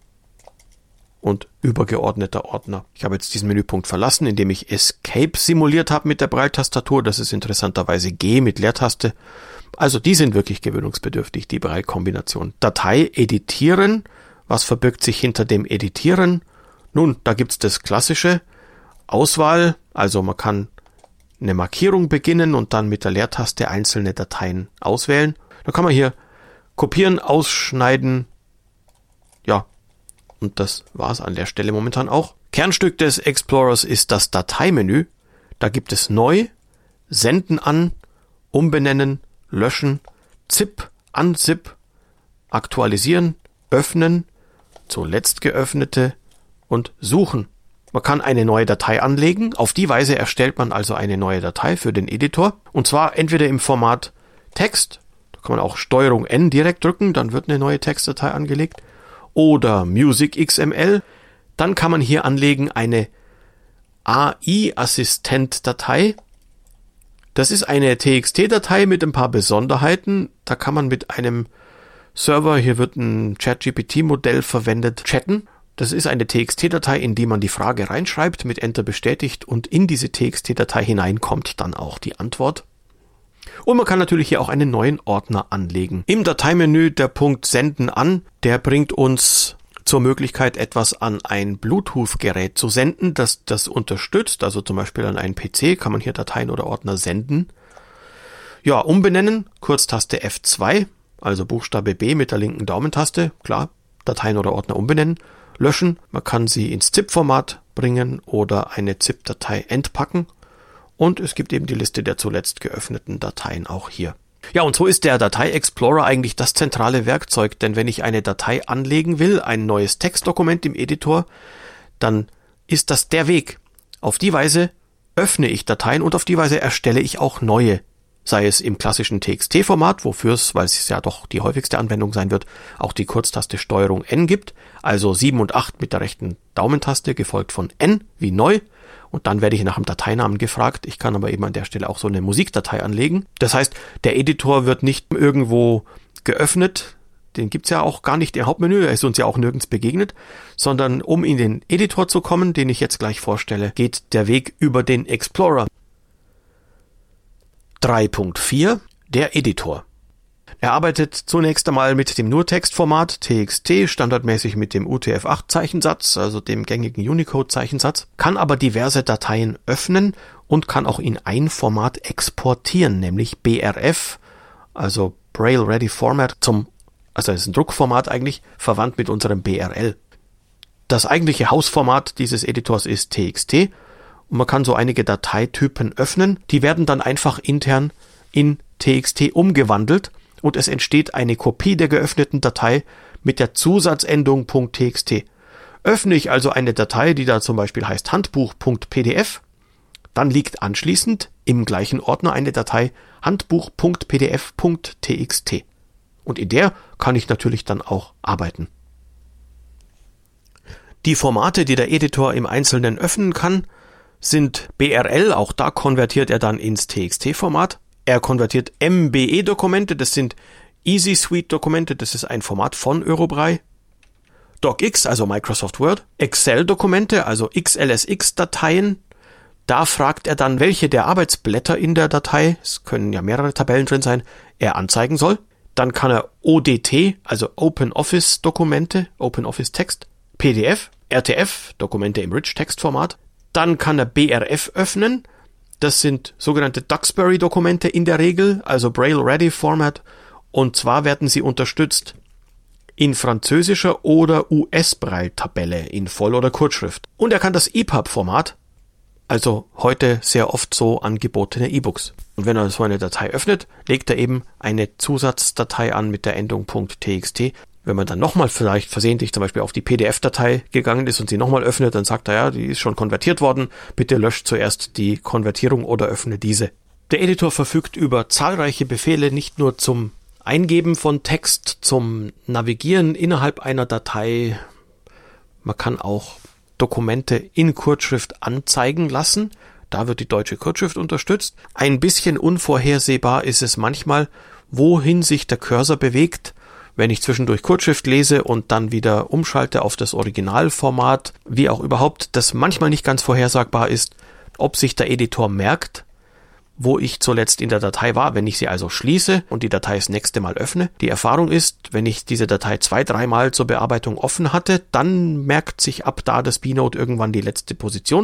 S2: und übergeordneter Ordner. Ich habe jetzt diesen Menüpunkt verlassen, indem ich Escape simuliert habe mit der Braille-Tastatur. Das ist interessanterweise G mit Leertaste. Also die sind wirklich gewöhnungsbedürftig, die Braille-Kombination. Datei editieren. Was verbirgt sich hinter dem Editieren? Nun, da gibt's das klassische Auswahl. Also man kann eine Markierung beginnen und dann mit der Leertaste einzelne Dateien auswählen. Da kann man hier kopieren, ausschneiden. Ja, und das war's an der Stelle momentan auch. Kernstück des Explorers ist das Dateimenü. Da gibt es Neu, Senden an, Umbenennen, Löschen, Zip, Unzip, Aktualisieren, Öffnen, zuletzt geöffnete und Suchen. Man kann eine neue Datei anlegen. Auf die Weise erstellt man also eine neue Datei für den Editor. Und zwar entweder im Format Text. Da kann man auch Steuerung N direkt drücken, dann wird eine neue Textdatei angelegt. Oder Music X M L. Dann kann man hier anlegen eine A I-Assistent-Datei. Das ist eine T X T-Datei mit ein paar Besonderheiten. Da kann man mit einem Server, hier wird ein ChatGPT-Modell verwendet, chatten. Das ist eine T X T-Datei, in die man die Frage reinschreibt, mit Enter bestätigt und in diese T X T-Datei hinein kommt dann auch die Antwort. Und man kann natürlich hier auch einen neuen Ordner anlegen. Im Dateimenü der Punkt Senden an, der bringt uns zur Möglichkeit, etwas an ein Bluetooth-Gerät zu senden, das das unterstützt. Also zum Beispiel an einen P C kann man hier Dateien oder Ordner senden. Ja, umbenennen, Kurztaste F zwei, also Buchstabe B mit der linken Daumentaste, klar, Dateien oder Ordner umbenennen. Löschen, man kann sie ins Zip-Format bringen oder eine Zip-Datei entpacken und es gibt eben die Liste der zuletzt geöffneten Dateien auch hier. Ja, und so ist der Datei-Explorer eigentlich das zentrale Werkzeug, denn wenn ich eine Datei anlegen will, ein neues Textdokument im Editor, dann ist das der Weg. Auf die Weise öffne ich Dateien und auf die Weise erstelle ich auch neue, sei es im klassischen T X T-Format, wofür es, weil es ja doch die häufigste Anwendung sein wird, auch die Kurztaste Steuerung N gibt, also sieben und acht mit der rechten Daumentaste, gefolgt von N wie neu, und dann werde ich nach dem Dateinamen gefragt. Ich kann aber eben an der Stelle auch so eine Musikdatei anlegen. Das heißt, der Editor wird nicht irgendwo geöffnet, den gibt's ja auch gar nicht im Hauptmenü, er ist uns ja auch nirgends begegnet, sondern um in den Editor zu kommen, den ich jetzt gleich vorstelle, geht der Weg über den Explorer. drei Punkt vier. Der Editor. Er arbeitet zunächst einmal mit dem Nurtextformat T X T, standardmäßig mit dem U T F acht Zeichensatz, also dem gängigen Unicode-Zeichensatz, kann aber diverse Dateien öffnen und kann auch in ein Format exportieren, nämlich B R F, also Braille Ready Format, zum, also das ist ein Druckformat eigentlich, verwandt mit unserem B R L. Das eigentliche Hausformat dieses Editors ist T X T und man kann so einige Dateitypen öffnen, die werden dann einfach intern in T X T umgewandelt und es entsteht eine Kopie der geöffneten Datei mit der Zusatzendung .txt. Öffne ich also eine Datei, die da zum Beispiel heißt Handbuch.pdf, dann liegt anschließend im gleichen Ordner eine Datei Handbuch.pdf.txt. Und in der kann ich natürlich dann auch arbeiten. Die Formate, die der Editor im Einzelnen öffnen kann, sind B R L, auch da konvertiert er dann ins T X T-Format. Er konvertiert M B E-Dokumente, das sind Easy Suite-Dokumente, das ist ein Format von Eurobrei. DocX, also Microsoft Word. Excel-Dokumente, also X L S X-Dateien. Da fragt er dann, welche der Arbeitsblätter in der Datei, es können ja mehrere Tabellen drin sein, er anzeigen soll. Dann kann er O D T, also Open Office Dokumente, Open Office Text, P D F, R T F, Dokumente im Rich Text Format. Dann kann er B R F öffnen. Das sind sogenannte Duxbury-Dokumente in der Regel, also Braille Ready Format. Und zwar werden sie unterstützt in französischer oder U S-Braille-Tabelle in Voll- oder Kurzschrift. Und er kann das E P U B-Format, also heute sehr oft so angebotene E-Books. Und wenn er so eine Datei öffnet, legt er eben eine Zusatzdatei an mit der Endung .txt. Wenn man dann nochmal vielleicht versehentlich zum Beispiel auf die P D F-Datei gegangen ist und sie nochmal öffnet, dann sagt er, ja, die ist schon konvertiert worden, bitte löscht zuerst die Konvertierung oder öffne diese. Der Editor verfügt über zahlreiche Befehle, nicht nur zum Eingeben von Text, zum Navigieren innerhalb einer Datei. Man kann auch Dokumente in Kurzschrift anzeigen lassen. Da wird die deutsche Kurzschrift unterstützt. Ein bisschen unvorhersehbar ist es manchmal, wohin sich der Cursor bewegt, wenn ich zwischendurch Kurzschrift lese und dann wieder umschalte auf das Originalformat, wie auch überhaupt, das manchmal nicht ganz vorhersagbar ist, ob sich der Editor merkt, wo ich zuletzt in der Datei war, wenn ich sie also schließe und die Datei das nächste Mal öffne. Die Erfahrung ist, wenn ich diese Datei zwei, dreimal zur Bearbeitung offen hatte, dann merkt sich ab da das B-Note irgendwann die letzte Position.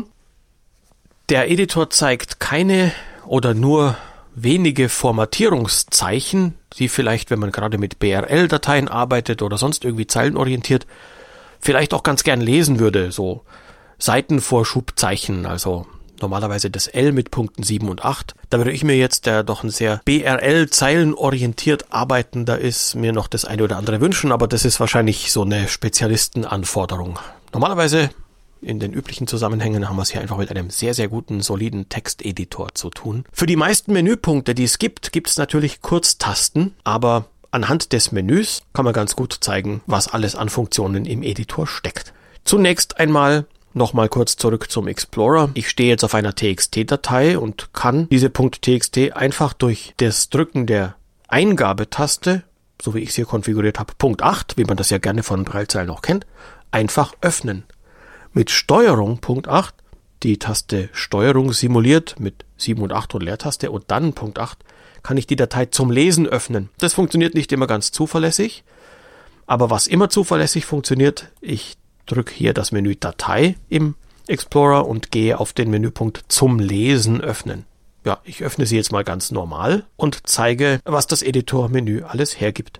S2: Der Editor zeigt keine oder nur wenige Formatierungszeichen, die vielleicht, wenn man gerade mit B R L-Dateien arbeitet oder sonst irgendwie zeilenorientiert, vielleicht auch ganz gern lesen würde, so Seitenvorschubzeichen, also normalerweise das L mit Punkten sieben und acht. Da würde ich mir jetzt, der doch ein sehr B R L-zeilenorientiert arbeitender ist, mir noch das eine oder andere wünschen, aber das ist wahrscheinlich so eine Spezialistenanforderung. Normalerweise in den üblichen Zusammenhängen haben wir es hier einfach mit einem sehr, sehr guten, soliden Texteditor zu tun. Für die meisten Menüpunkte, die es gibt, gibt es natürlich Kurztasten, aber anhand des Menüs kann man ganz gut zeigen, was alles an Funktionen im Editor steckt. Zunächst einmal nochmal kurz zurück zum Explorer. Ich stehe jetzt auf einer T X T-Datei und kann diese .txt einfach durch das Drücken der Eingabetaste, so wie ich es hier konfiguriert habe, Punkt acht, wie man das ja gerne von Braillezeilen auch kennt, einfach öffnen. Mit Steuerung Punkt acht, die Taste Steuerung simuliert mit sieben und acht und Leertaste und dann Punkt acht, kann ich die Datei zum Lesen öffnen. Das funktioniert nicht immer ganz zuverlässig, aber was immer zuverlässig funktioniert, ich drücke hier das Menü Datei im Explorer und gehe auf den Menüpunkt zum Lesen öffnen. Ja, ich öffne sie jetzt mal ganz normal und zeige, was das Editor-Menü alles hergibt.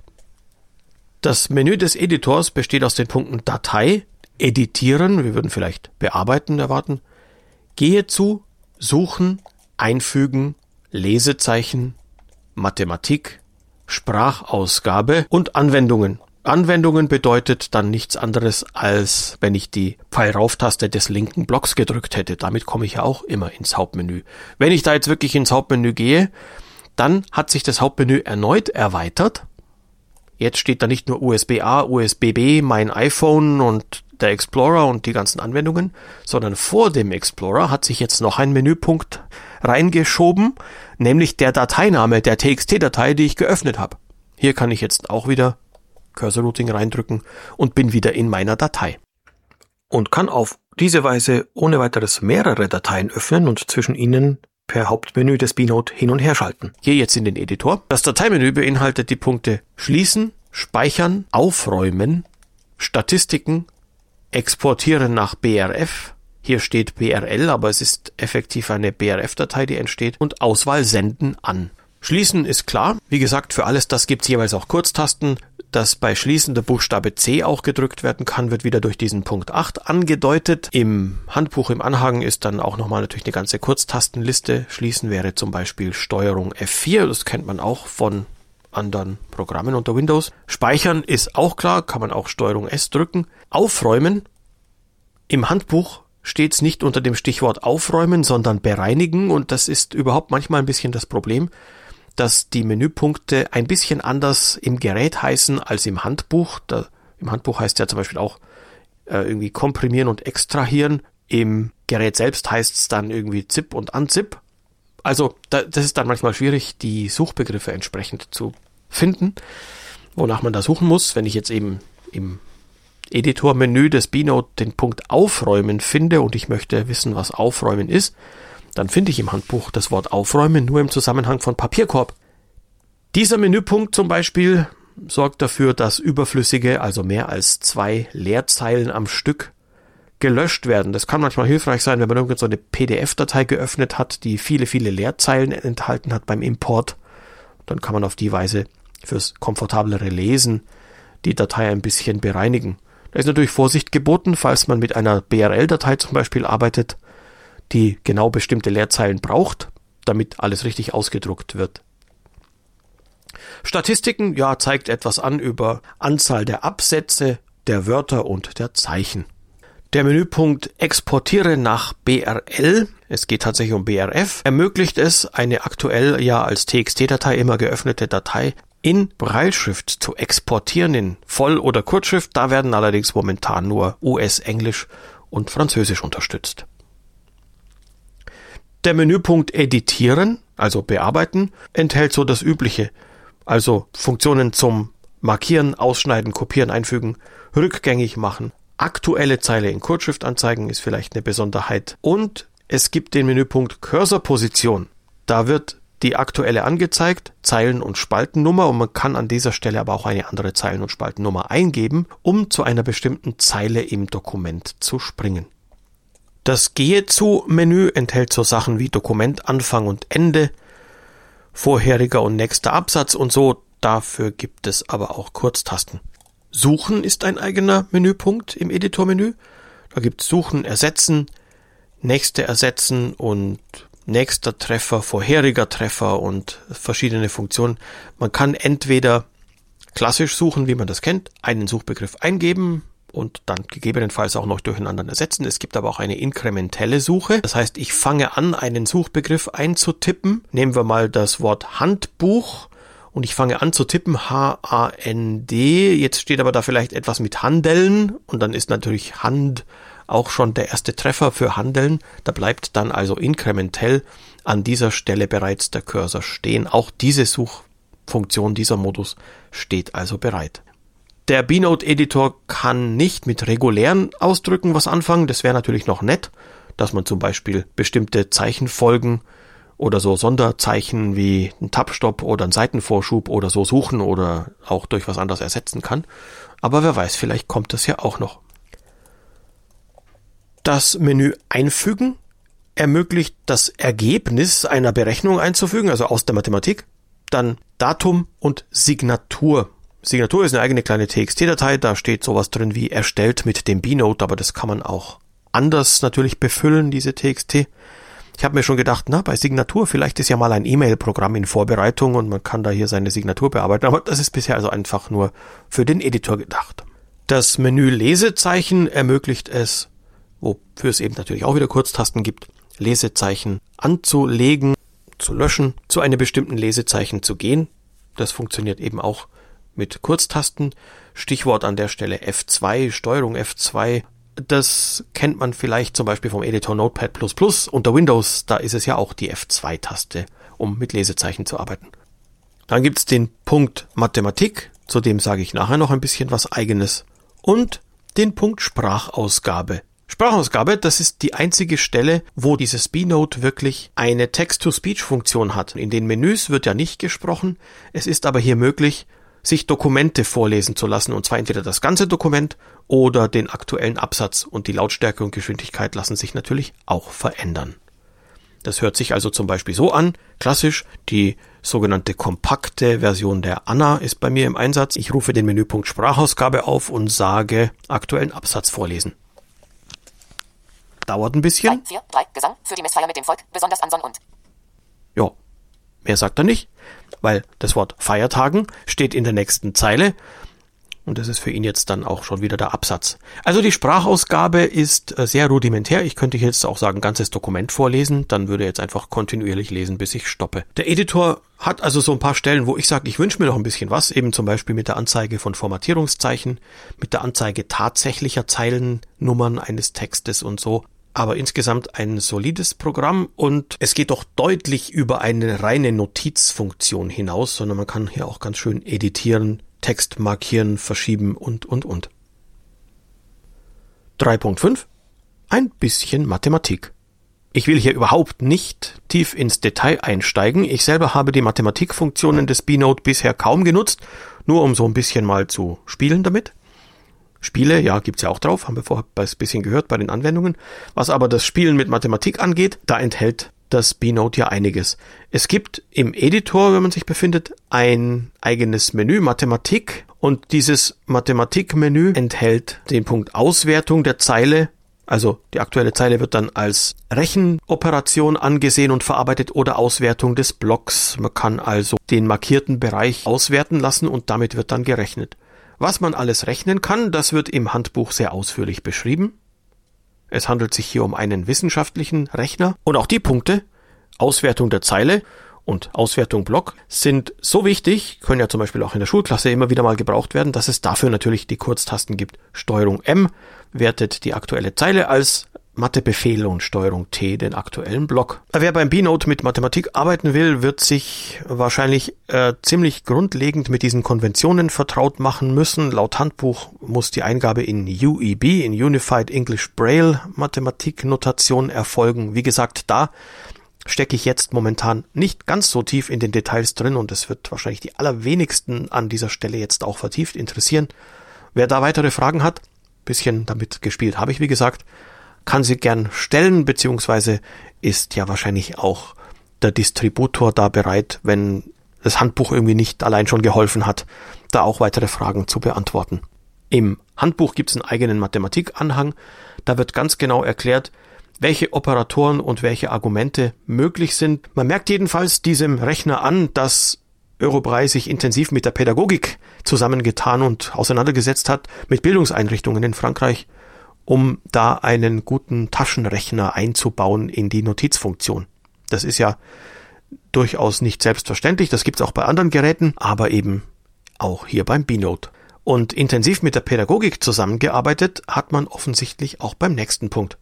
S2: Das Menü des Editors besteht aus den Punkten Datei, Editieren, wir würden vielleicht Bearbeiten erwarten, Gehe zu, Suchen, Einfügen, Lesezeichen, Mathematik, Sprachausgabe und Anwendungen. Anwendungen bedeutet dann nichts anderes, als wenn ich die Pfeil-Rauf-Taste des linken Blocks gedrückt hätte. Damit komme ich ja auch immer ins Hauptmenü. Wenn ich da jetzt wirklich ins Hauptmenü gehe, dann hat sich das Hauptmenü erneut erweitert. Jetzt steht da nicht nur U S B A, U S B B, mein iPhone und der Explorer und die ganzen Anwendungen, sondern vor dem Explorer hat sich jetzt noch ein Menüpunkt reingeschoben, nämlich der Dateiname der T X T-Datei, die ich geöffnet habe. Hier kann ich jetzt auch wieder Cursor Routing reindrücken und bin wieder in meiner Datei.
S3: Und kann auf diese Weise ohne weiteres mehrere Dateien öffnen und zwischen ihnen per Hauptmenü des B-Note hin und her schalten.
S2: Hier jetzt in den Editor. Das Dateimenü beinhaltet die Punkte Schließen, Speichern, Aufräumen, Statistiken, Exportieren nach B R F. Hier steht B R L, aber es ist effektiv eine B R F-Datei, die entsteht. Und Auswahl Senden an. Schließen ist klar. Wie gesagt, für alles das gibt es jeweils auch Kurztasten. Dass bei Schließen der Buchstabe C auch gedrückt werden kann, wird wieder durch diesen Punkt acht angedeutet. Im Handbuch im Anhang ist dann auch nochmal natürlich eine ganze Kurztastenliste. Schließen wäre zum Beispiel Steuerung F vier, das kennt man auch von anderen Programmen unter Windows. Speichern ist auch klar, kann man auch Steuerung S drücken. Aufräumen. Im Handbuch steht es nicht unter dem Stichwort Aufräumen, sondern Bereinigen, und das ist überhaupt manchmal ein bisschen das Problem, dass die Menüpunkte ein bisschen anders im Gerät heißen als im Handbuch. Da, im Handbuch heißt ja zum Beispiel auch äh, irgendwie komprimieren und extrahieren. Im Gerät selbst heißt es dann irgendwie Zip und Unzip. Also da, das ist dann manchmal schwierig, die Suchbegriffe entsprechend zu finden, wonach man da suchen muss. Wenn ich jetzt eben im Editor-Menü des B-Note den Punkt Aufräumen finde und ich möchte wissen, was Aufräumen ist, dann finde ich im Handbuch das Wort Aufräumen nur im Zusammenhang von Papierkorb. Dieser Menüpunkt zum Beispiel sorgt dafür, dass überflüssige, also mehr als zwei Leerzeilen am Stück gelöscht werden. Das kann manchmal hilfreich sein, wenn man irgend so eine P D F-Datei geöffnet hat, die viele, viele Leerzeilen enthalten hat beim Import. Dann kann man auf die Weise fürs komfortablere Lesen die Datei ein bisschen bereinigen. Da ist natürlich Vorsicht geboten, falls man mit einer B R L-Datei zum Beispiel arbeitet, die genau bestimmte Leerzeilen braucht, damit alles richtig ausgedruckt wird. Statistiken, ja, zeigt etwas an über Anzahl der Absätze, der Wörter und der Zeichen. Der Menüpunkt Exportiere nach B R L, es geht tatsächlich um B R F, ermöglicht es, eine aktuell ja als T X T-Datei immer geöffnete Datei in Brailleschrift zu exportieren, in Voll- oder Kurzschrift. Da werden allerdings momentan nur U S, Englisch und Französisch unterstützt. Der Menüpunkt Editieren, also Bearbeiten, enthält so das Übliche, also Funktionen zum Markieren, Ausschneiden, Kopieren, Einfügen, rückgängig machen. Aktuelle Zeile in Kurzschrift anzeigen ist vielleicht eine Besonderheit. Und es gibt den Menüpunkt Cursorposition. Da wird die aktuelle angezeigt, Zeilen- und Spaltennummer, und man kann an dieser Stelle aber auch eine andere Zeilen- und Spaltennummer eingeben, um zu einer bestimmten Zeile im Dokument zu springen. Das Gehe-zu-Menü enthält so Sachen wie Dokumentanfang und Ende, vorheriger und nächster Absatz und so. Dafür gibt es aber auch Kurztasten. Suchen ist ein eigener Menüpunkt im Editormenü. Da gibt es Suchen, Ersetzen, nächste Ersetzen und nächster Treffer, vorheriger Treffer und verschiedene Funktionen. Man kann entweder klassisch suchen, wie man das kennt, einen Suchbegriff eingeben und dann gegebenenfalls auch noch durcheinander ersetzen. Es gibt aber auch eine inkrementelle Suche. Das heißt, ich fange an, einen Suchbegriff einzutippen. Nehmen wir mal das Wort Handbuch und ich fange an zu tippen H A N D. Jetzt steht aber da vielleicht etwas mit Handeln und dann ist natürlich Hand auch schon der erste Treffer für Handeln. Da bleibt dann also inkrementell an dieser Stelle bereits der Cursor stehen. Auch diese Suchfunktion, dieser Modus steht also bereit. Der B-Note-Editor kann nicht mit regulären Ausdrücken was anfangen. Das wäre natürlich noch nett, dass man zum Beispiel bestimmte Zeichenfolgen oder so Sonderzeichen wie ein Tab-Stopp oder ein Seitenvorschub oder so suchen oder auch durch was anderes ersetzen kann. Aber wer weiß, vielleicht kommt das ja auch noch. Das Menü Einfügen ermöglicht das Ergebnis einer Berechnung einzufügen, also aus der Mathematik. Dann Datum und Signatur. Signatur ist eine eigene kleine T X T-Datei, da steht sowas drin wie erstellt mit dem B-Note, aber das kann man auch anders natürlich befüllen, diese T X T. Ich habe mir schon gedacht, na, bei Signatur, vielleicht ist ja mal ein E-Mail-Programm in Vorbereitung und man kann da hier seine Signatur bearbeiten, aber das ist bisher also einfach nur für den Editor gedacht. Das Menü Lesezeichen ermöglicht es, wofür es eben natürlich auch wieder Kurztasten gibt, Lesezeichen anzulegen, zu löschen, zu einem bestimmten Lesezeichen zu gehen. Das funktioniert eben auch mit Kurztasten. Stichwort an der Stelle F zwei, Steuerung F zwei. Das kennt man vielleicht zum Beispiel vom Editor Notepad plus plus. Unter Windows, da ist es ja auch die F zwei Taste, um mit Lesezeichen zu arbeiten. Dann gibt es den Punkt Mathematik, zu dem sage ich nachher noch ein bisschen was Eigenes. Und den Punkt Sprachausgabe. Sprachausgabe, das ist die einzige Stelle, wo dieses B-Note wirklich eine Text-to-Speech-Funktion hat. In den Menüs wird ja nicht gesprochen, es ist aber hier möglich, sich Dokumente vorlesen zu lassen, und zwar entweder das ganze Dokument oder den aktuellen Absatz, und die Lautstärke und Geschwindigkeit lassen sich natürlich auch verändern. Das hört sich also zum Beispiel so an, klassisch, die sogenannte kompakte Version der Anna ist bei mir im Einsatz. Ich rufe den Menüpunkt Sprachausgabe auf und sage aktuellen Absatz vorlesen. Dauert ein bisschen.
S4: drei, vier, drei, Gesang für die Messfeier mit dem Volk, besonders an Sonn und.
S2: Ja, mehr sagt er nicht, weil das Wort Feiertagen steht in der nächsten Zeile und das ist für ihn jetzt dann auch schon wieder der Absatz. Also die Sprachausgabe ist sehr rudimentär. Ich könnte jetzt auch sagen, ganzes Dokument vorlesen, dann würde er jetzt einfach kontinuierlich lesen, bis ich stoppe. Der Editor hat also so ein paar Stellen, wo ich sage, ich wünsche mir noch ein bisschen was, eben zum Beispiel mit der Anzeige von Formatierungszeichen, mit der Anzeige tatsächlicher Zeilennummern eines Textes und so. Aber insgesamt ein solides Programm, und es geht doch deutlich über eine reine Notizfunktion hinaus, sondern man kann hier auch ganz schön editieren, Text markieren, verschieben und, und, und. drei Punkt fünf. Ein bisschen Mathematik. Ich will hier überhaupt nicht tief ins Detail einsteigen. Ich selber habe die Mathematikfunktionen des B-Note bisher kaum genutzt, nur um so ein bisschen mal zu spielen damit. Spiele, ja, gibt's ja auch drauf, haben wir vorher ein bisschen gehört bei den Anwendungen. Was aber das Spielen mit Mathematik angeht, da enthält das B-Note ja einiges. Es gibt im Editor, wenn man sich befindet, ein eigenes Menü Mathematik, und dieses Mathematikmenü enthält den Punkt Auswertung der Zeile. Also die aktuelle Zeile wird dann als Rechenoperation angesehen und verarbeitet oder Auswertung des Blocks. Man kann also den markierten Bereich auswerten lassen und damit wird dann gerechnet. Was man alles rechnen kann, das wird im Handbuch sehr ausführlich beschrieben. Es handelt sich hier um einen wissenschaftlichen Rechner, und auch die Punkte Auswertung der Zeile und Auswertung Block sind so wichtig, können ja zum Beispiel auch in der Schulklasse immer wieder mal gebraucht werden, dass es dafür natürlich die Kurztasten gibt. Steuerung M wertet die aktuelle Zeile als Mathebefehl und Steuerung T den aktuellen Block. Wer beim B-Note mit Mathematik arbeiten will, wird sich wahrscheinlich äh, ziemlich grundlegend mit diesen Konventionen vertraut machen müssen. Laut Handbuch muss die Eingabe in U E B, in Unified English Braille Mathematiknotation erfolgen. Wie gesagt, da stecke ich jetzt momentan nicht ganz so tief in den Details drin, und es wird wahrscheinlich die allerwenigsten an dieser Stelle jetzt auch vertieft interessieren. Wer da weitere Fragen hat, bisschen damit gespielt habe ich, wie gesagt, kann sie gern stellen, beziehungsweise ist ja wahrscheinlich auch der Distributor da bereit, wenn das Handbuch irgendwie nicht allein schon geholfen hat, da auch weitere Fragen zu beantworten. Im Handbuch gibt es einen eigenen Mathematikanhang, da wird ganz genau erklärt, welche Operatoren und welche Argumente möglich sind. Man merkt jedenfalls diesem Rechner an, dass Eurobrei sich intensiv mit der Pädagogik zusammengetan und auseinandergesetzt hat, mit Bildungseinrichtungen in Frankreich, um da einen guten Taschenrechner einzubauen in die Notizfunktion. Das ist ja durchaus nicht selbstverständlich, das gibt's auch bei anderen Geräten, aber eben auch hier beim B-Note. Und intensiv mit der Pädagogik zusammengearbeitet hat man offensichtlich auch beim nächsten Punkt.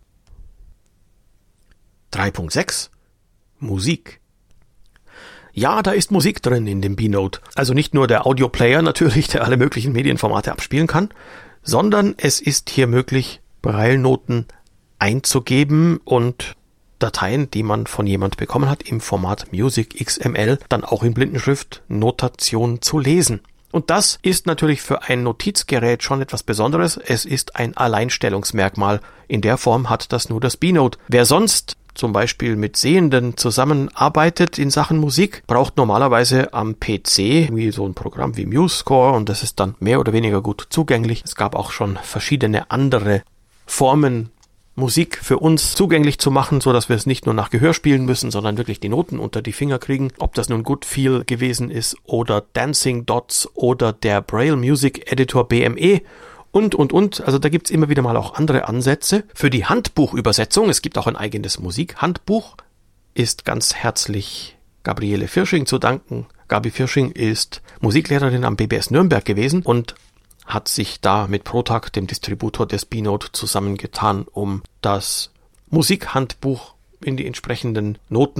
S2: drei Punkt sechs. Musik. Ja, da ist Musik drin in dem B-Note. Also nicht nur der Audioplayer natürlich, der alle möglichen Medienformate abspielen kann, sondern es ist hier möglich, Braille-Noten einzugeben und Dateien, die man von jemand bekommen hat, im Format Music X M L, dann auch in Blindenschrift Notation zu lesen. Und das ist natürlich für ein Notizgerät schon etwas Besonderes. Es ist ein Alleinstellungsmerkmal. In der Form hat das nur das B-Note. Wer sonst zum Beispiel mit Sehenden zusammenarbeitet in Sachen Musik, braucht normalerweise am P C irgendwie so ein Programm wie MuseScore, und das ist dann mehr oder weniger gut zugänglich. Es gab auch schon verschiedene andere Formen Musik für uns zugänglich zu machen, so dass wir es nicht nur nach Gehör spielen müssen, sondern wirklich die Noten unter die Finger kriegen. Ob das nun Good Feel gewesen ist oder Dancing Dots oder der Braille Music Editor B M E und, und, und. Also da gibt's immer wieder mal auch andere Ansätze. Für die Handbuchübersetzung, es gibt auch ein eigenes Musikhandbuch, ist ganz herzlich Gabriele Firsching zu danken. Gabi Firsching ist Musiklehrerin am B B S Nürnberg gewesen und hat sich da mit Protag, dem Distributor des B-Note, zusammengetan, um das Musikhandbuch in die entsprechenden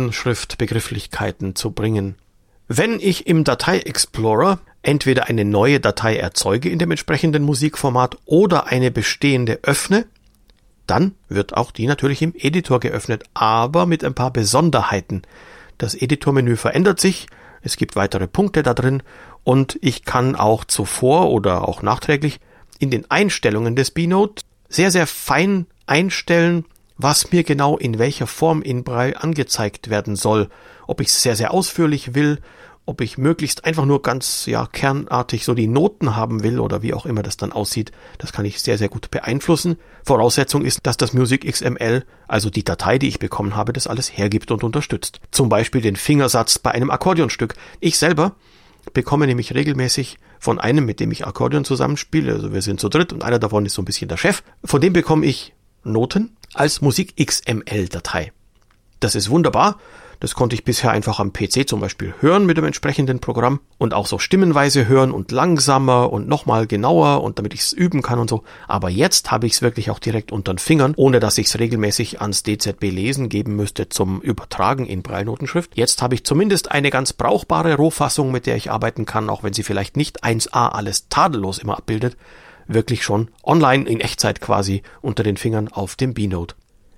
S2: Notenschriftbegrifflichkeiten zu bringen. Wenn ich im Datei-Explorer entweder eine neue Datei erzeuge in dem entsprechenden Musikformat oder eine bestehende öffne, dann wird auch die natürlich im Editor geöffnet, aber mit ein paar Besonderheiten. Das Editormenü verändert sich, es gibt weitere Punkte da drin und ich kann auch zuvor oder auch nachträglich in den Einstellungen des B-Note sehr, sehr fein einstellen, was mir genau in welcher Form in Braille angezeigt werden soll. Ob ich es sehr, sehr ausführlich will, ob ich möglichst einfach nur ganz ja kernartig so die Noten haben will oder wie auch immer das dann aussieht, das kann ich sehr, sehr gut beeinflussen. Voraussetzung ist, dass das Music X M L, also die Datei, die ich bekommen habe, das alles hergibt und unterstützt. Zum Beispiel den Fingersatz bei einem Akkordeonstück. Ich selber bekomme nämlich regelmäßig von einem, mit dem ich Akkordeon zusammenspiele, also wir sind zu dritt und einer davon ist so ein bisschen der Chef, von dem bekomme ich Noten als Musik X M L-Datei. Das ist wunderbar. Das konnte ich bisher einfach am P C zum Beispiel hören mit dem entsprechenden Programm und auch so stimmenweise hören und langsamer und nochmal genauer und damit ich es üben kann und so. Aber jetzt habe ich es wirklich auch direkt unter den Fingern, ohne dass ich es regelmäßig ans D Z B lesen geben müsste zum Übertragen in Braille-Notenschrift. Jetzt habe ich zumindest eine ganz brauchbare Rohfassung, mit der ich arbeiten kann, auch wenn sie vielleicht nicht eins a alles tadellos immer abbildet, wirklich schon online in Echtzeit quasi unter den Fingern auf dem B-Note.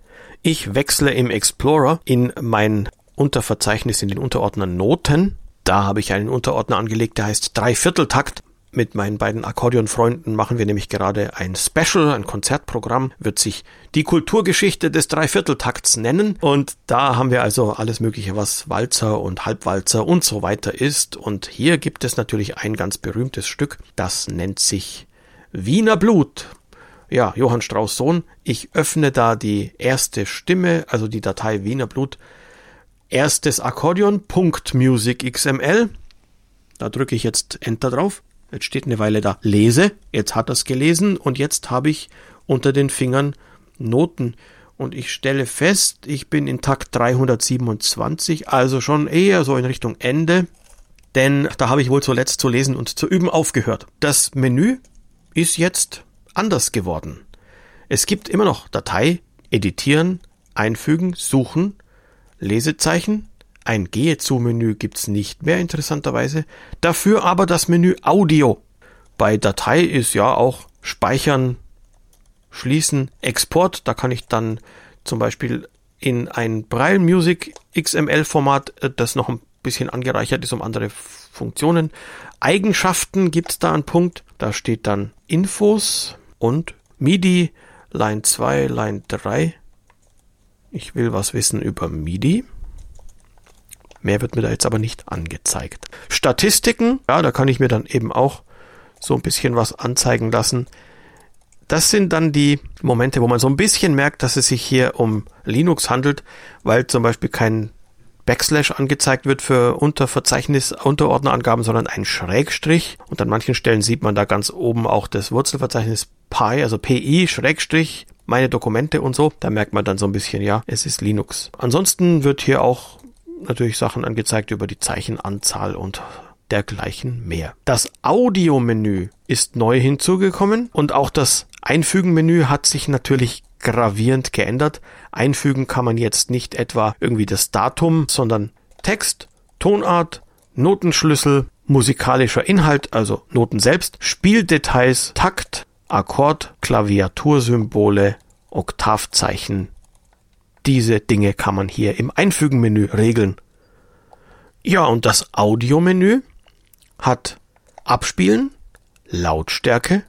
S2: Ich wechsle im Explorer in mein Unterverzeichnis in den Unterordner Noten. Da habe ich einen Unterordner angelegt, der heißt Dreivierteltakt. Mit meinen beiden Akkordeonfreunden machen wir nämlich gerade ein Special, ein Konzertprogramm, wird sich die Kulturgeschichte des Dreivierteltakts nennen. Und da haben wir also alles Mögliche, was Walzer und Halbwalzer und so weiter ist. Und hier gibt es natürlich ein ganz berühmtes Stück, das nennt sich Wiener Blut. Ja, Johann Strauss Sohn. Ich öffne da die erste Stimme, also die Datei Wiener Blut. Erstes Akkordeon, Punkt Music X M L. Da drücke ich jetzt Enter drauf. Jetzt steht eine Weile da Lese. Jetzt hat er es gelesen und jetzt habe ich unter den Fingern Noten. Und ich stelle fest, ich bin in Takt dreihundertsiebenundzwanzig, also schon eher so in Richtung Ende. Denn da habe ich wohl zuletzt zu lesen und zu üben aufgehört. Das Menü ist jetzt anders geworden. Es gibt immer noch Datei, Editieren, Einfügen, Suchen, Lesezeichen, ein Gehe-zu-Menü gibt's nicht mehr, interessanterweise. Dafür aber das Menü Audio. Bei Datei ist ja auch Speichern, Schließen, Export. Da kann ich dann zum Beispiel in ein Braille Music X M L-Format, das noch ein bisschen angereichert ist um andere Funktionen. Eigenschaften gibt's da einen Punkt. Da steht dann Infos und MIDI, Line zwei, Line drei. Ich will was wissen über MIDI. Mehr wird mir da jetzt aber nicht angezeigt. Statistiken, ja, da kann ich mir dann eben auch so ein bisschen was anzeigen lassen. Das sind dann die Momente, wo man so ein bisschen merkt, dass es sich hier um Linux handelt, weil zum Beispiel kein Backslash angezeigt wird für Unterverzeichnis, Unterordnerangaben, sondern ein Schrägstrich. Und an manchen Stellen sieht man da ganz oben auch das Wurzelverzeichnis Pi, also P I, Schrägstrich, meine Dokumente und so. Da merkt man dann so ein bisschen, ja, es ist Linux. Ansonsten wird hier auch natürlich Sachen angezeigt über die Zeichenanzahl und dergleichen mehr. Das Audio-Menü ist neu hinzugekommen und auch das Einfügen-Menü hat sich natürlich gravierend geändert. Einfügen kann man jetzt nicht etwa irgendwie das Datum, sondern Text, Tonart, Notenschlüssel, musikalischer Inhalt, also Noten selbst, Spieldetails, Takt, Akkord, Klaviatursymbole, Oktavzeichen. Diese Dinge kann man hier im Einfügen-Menü regeln. Ja, und das Audio-Menü hat Abspielen, Lautstärke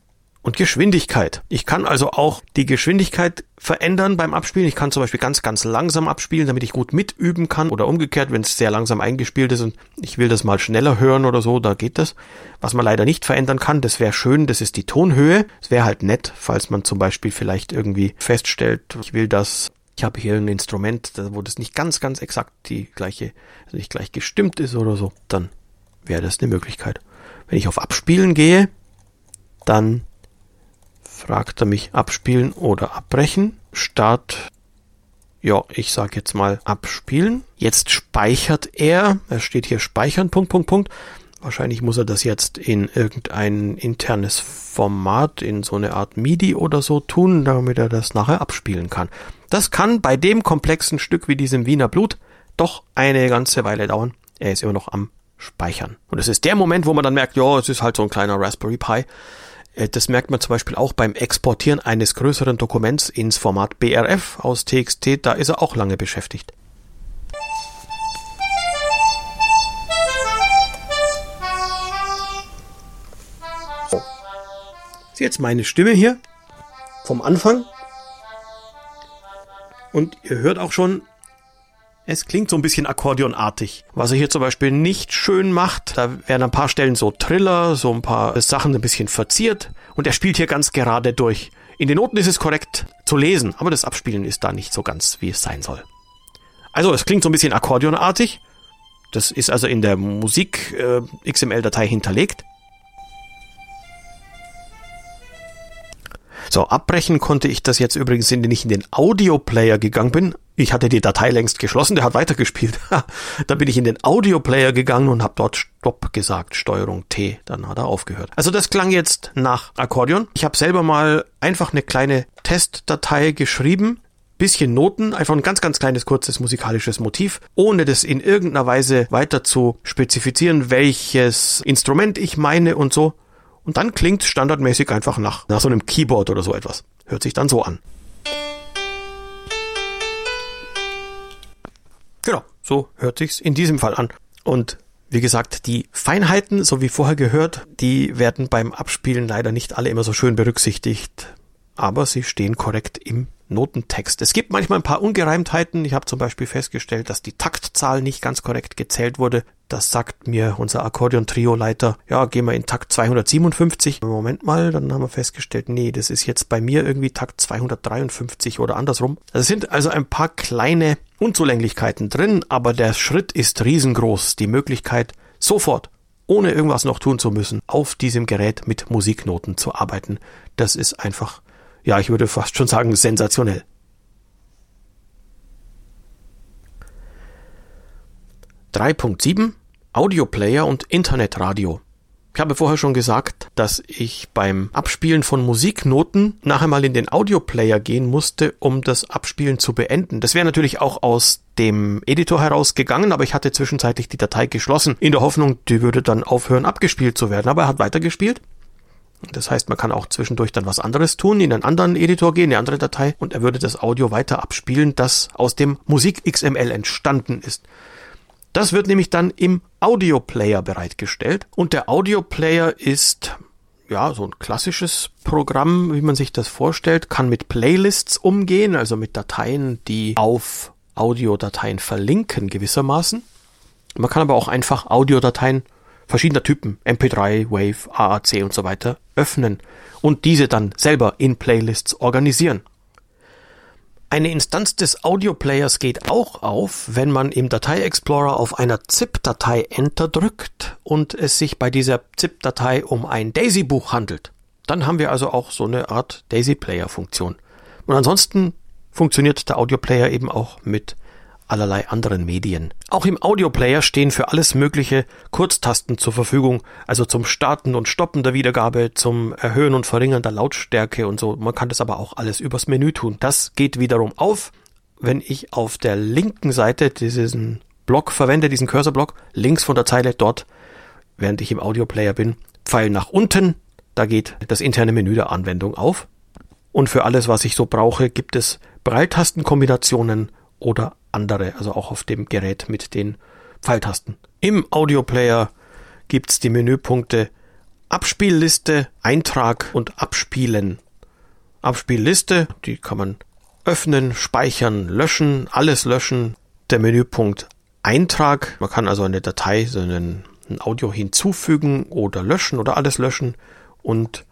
S2: und Geschwindigkeit. Ich kann also auch die Geschwindigkeit verändern beim Abspielen. Ich kann zum Beispiel ganz, ganz langsam abspielen, damit ich gut mitüben kann. Oder umgekehrt, wenn es sehr langsam eingespielt ist und ich will das mal schneller hören oder so, da geht das. Was man leider nicht verändern kann, das wäre schön, das ist die Tonhöhe. Es wäre halt nett, falls man zum Beispiel vielleicht irgendwie feststellt, ich will das, ich habe hier ein Instrument, wo das nicht ganz, ganz exakt die gleiche, also nicht gleich gestimmt ist oder so, dann wäre das eine Möglichkeit. Wenn ich auf Abspielen gehe, dann fragt er mich abspielen oder abbrechen. Start, ja, ich sage jetzt mal abspielen. Jetzt speichert er, es steht hier speichern, Punkt, Punkt, Punkt. Wahrscheinlich muss er das jetzt in irgendein internes Format, in so eine Art MIDI oder so tun, damit er das nachher abspielen kann. Das kann bei dem komplexen Stück wie diesem Wiener Blut doch eine ganze Weile dauern. Er ist immer noch am Speichern. Und es ist der Moment, wo man dann merkt, ja, es ist halt so ein kleiner Raspberry Pi. Das merkt man zum Beispiel auch beim Exportieren eines größeren Dokuments ins Format B R F aus T X T. Da ist er auch lange beschäftigt. So. Das ist jetzt meine Stimme hier vom Anfang. Und ihr hört auch schon, es klingt so ein bisschen akkordeonartig. Was er hier zum Beispiel nicht schön macht, da werden an ein paar Stellen so Triller, so ein paar Sachen ein bisschen verziert und er spielt hier ganz gerade durch. In den Noten ist es korrekt zu lesen, aber das Abspielen ist da nicht so ganz, wie es sein soll. Also es klingt so ein bisschen akkordeonartig. Das ist also in der Musik-X M L-Datei hinterlegt. So, abbrechen konnte ich das jetzt übrigens, indem ich in den Audio-Player gegangen bin. Ich hatte die Datei längst geschlossen, der hat weitergespielt. Dann bin ich in den Audio-Player gegangen und habe dort Stopp gesagt, Steuerung T, dann hat er aufgehört. Also das klang jetzt nach Akkordeon. Ich habe selber mal einfach eine kleine Testdatei geschrieben, bisschen Noten, einfach ein ganz, ganz kleines, kurzes musikalisches Motiv, ohne das in irgendeiner Weise weiter zu spezifizieren, welches Instrument ich meine und so. Und dann klingt es standardmäßig einfach nach, nach so einem Keyboard oder so etwas. Hört sich dann so an. Genau, so hört sich's in diesem Fall an. Und wie gesagt, die Feinheiten, so wie vorher gehört, die werden beim Abspielen leider nicht alle immer so schön berücksichtigt. Aber sie stehen korrekt im Notentext. Es gibt manchmal ein paar Ungereimtheiten. Ich habe zum Beispiel festgestellt, dass die Taktzahl nicht ganz korrekt gezählt wurde. Das sagt mir unser Akkordeon-Trio-Leiter. Ja, gehen wir in Takt zweihundertsiebenundfünfzig. Moment mal, dann haben wir festgestellt, nee, das ist jetzt bei mir irgendwie Takt zweihundertdreiundfünfzig oder andersrum. Es sind also ein paar kleine Unzulänglichkeiten drin, aber der Schritt ist riesengroß. Die Möglichkeit, sofort, ohne irgendwas noch tun zu müssen, auf diesem Gerät mit Musiknoten zu arbeiten, das ist einfach, ja, ich würde fast schon sagen, sensationell. drei Punkt sieben Audioplayer und Internetradio. Ich habe vorher schon gesagt, dass ich beim Abspielen von Musiknoten nachher mal in den Audioplayer gehen musste, um das Abspielen zu beenden. Das wäre natürlich auch aus dem Editor herausgegangen, aber ich hatte zwischenzeitlich die Datei geschlossen, in der Hoffnung, die würde dann aufhören, abgespielt zu werden. Aber er hat weitergespielt. Das heißt, man kann auch zwischendurch dann was anderes tun, in einen anderen Editor gehen, eine andere Datei, und er würde das Audio weiter abspielen, das aus dem Musik-X M L entstanden ist. Das wird nämlich dann im Audioplayer bereitgestellt. Und der Audioplayer ist ja so ein klassisches Programm, wie man sich das vorstellt, kann mit Playlists umgehen, also mit Dateien, die auf Audiodateien verlinken gewissermaßen. Man kann aber auch einfach Audiodateien verschiedener Typen, M P drei, Wave, A A C und so weiter, öffnen und diese dann selber in Playlists organisieren. Eine Instanz des Audioplayers geht auch auf, wenn man im Datei-Explorer auf einer ZIP-Datei Enter drückt und es sich bei dieser ZIP-Datei um ein Daisy-Buch handelt. Dann haben wir also auch so eine Art Daisy-Player-Funktion. Und ansonsten funktioniert der Audioplayer eben auch mit allerlei anderen Medien. Auch im Audioplayer stehen für alles mögliche Kurztasten zur Verfügung, also zum Starten und Stoppen der Wiedergabe, zum Erhöhen und Verringern der Lautstärke und so. Man kann das aber auch alles übers Menü tun. Das geht wiederum auf, wenn ich auf der linken Seite diesen Block verwende, diesen Cursor-Block, links von der Zeile dort, während ich im Audioplayer bin, Pfeil nach unten, da geht das interne Menü der Anwendung auf. Und für alles, was ich so brauche, gibt es Brailletastenkombinationen oder andere, also auch auf dem Gerät mit den Pfeiltasten. Im Audioplayer gibt's die Menüpunkte Abspielliste, Eintrag und Abspielen. Abspielliste, die kann man öffnen, speichern, löschen, alles löschen. Der Menüpunkt Eintrag, man kann also eine Datei, so einen, ein Audio hinzufügen oder löschen oder alles löschen und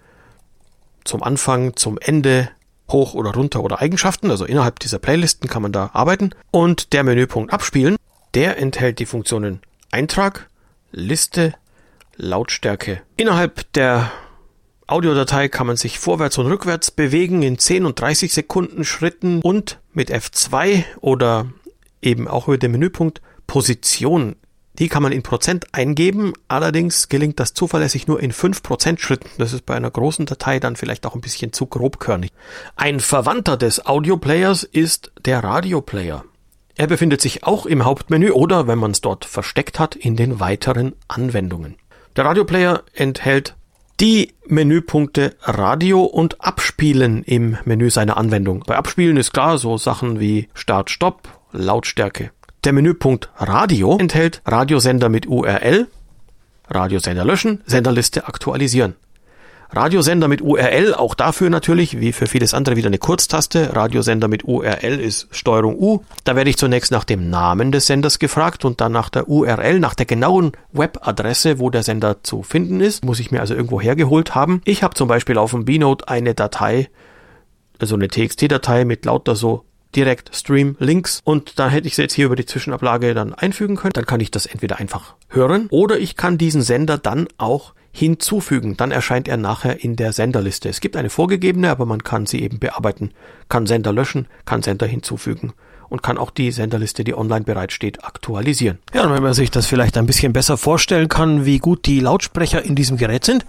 S2: zum Anfang, zum Ende hoch oder runter oder Eigenschaften, also innerhalb dieser Playlisten kann man da arbeiten. Und der Menüpunkt Abspielen, der enthält die Funktionen Eintrag, Liste, Lautstärke. Innerhalb der Audiodatei kann man sich vorwärts und rückwärts bewegen in zehn und dreißig Sekunden Schritten und mit F zwei oder eben auch über den Menüpunkt Position. Die kann man in Prozent eingeben, allerdings gelingt das zuverlässig nur in fünf Prozent Schritten. Das ist bei einer großen Datei dann vielleicht auch ein bisschen zu grobkörnig. Ein Verwandter des Audioplayers ist der Radioplayer. Er befindet sich auch im Hauptmenü oder, wenn man es dort versteckt hat, in den weiteren Anwendungen. Der Radioplayer enthält die Menüpunkte Radio und Abspielen im Menü seiner Anwendung. Bei Abspielen ist klar, so Sachen wie Start, Stopp, Lautstärke. Der Menüpunkt Radio enthält Radiosender mit U R L, Radiosender löschen, Senderliste aktualisieren. Radiosender mit U R L, auch dafür natürlich, wie für vieles andere, wieder eine Kurztaste. Radiosender mit U R L ist Steuerung U. Da werde ich zunächst nach dem Namen des Senders gefragt und dann nach der U R L, nach der genauen Webadresse, wo der Sender zu finden ist. Muss ich mir also irgendwo hergeholt haben. Ich habe zum Beispiel auf dem B-Note eine Datei, also eine T X T-Datei mit lauter so direkt Stream-Links und dann hätte ich sie jetzt hier über die Zwischenablage dann einfügen können. Dann kann ich das entweder einfach hören oder ich kann diesen Sender dann auch hinzufügen. Dann erscheint er nachher in der Senderliste. Es gibt eine vorgegebene, aber man kann sie eben bearbeiten. Kann Sender löschen, kann Sender hinzufügen und kann auch die Senderliste, die online bereitsteht, aktualisieren. Ja, und wenn man sich das vielleicht ein bisschen besser vorstellen kann, wie gut die Lautsprecher in diesem Gerät sind.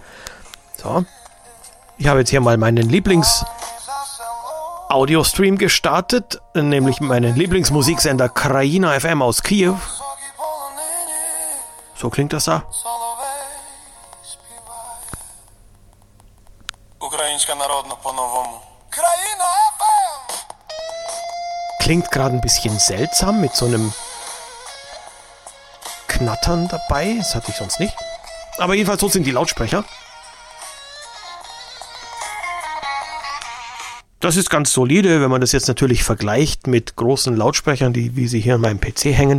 S2: So, ich habe jetzt hier mal meinen Lieblings Audio-Stream gestartet, nämlich meinen Lieblingsmusiksender Kraina F M aus Kiew. So klingt das da. Klingt gerade ein bisschen seltsam mit so einem Knattern dabei. Das hatte ich sonst nicht. Aber jedenfalls so sind die Lautsprecher. Das ist ganz solide, wenn man das jetzt natürlich vergleicht mit großen Lautsprechern, die, wie sie hier an meinem P C hängen.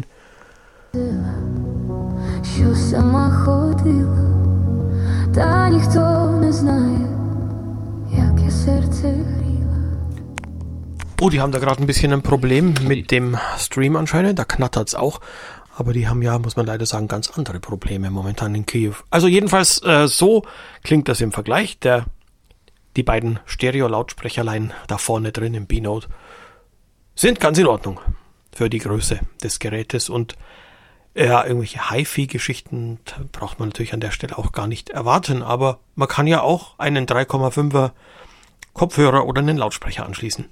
S2: Oh, die haben da gerade ein bisschen ein Problem mit dem Stream anscheinend, da knattert es auch. Aber die haben ja, muss man leider sagen, ganz andere Probleme momentan in Kiew. Also jedenfalls, äh, so klingt das im Vergleich. Der Die beiden Stereo-Lautsprecherlein da vorne drin im B-Note sind ganz in Ordnung für die Größe des Gerätes. Und ja, irgendwelche Hi-Fi-Geschichten braucht man natürlich an der Stelle auch gar nicht erwarten. Aber man kann ja auch einen drei Komma fünfer Kopfhörer oder einen Lautsprecher anschließen.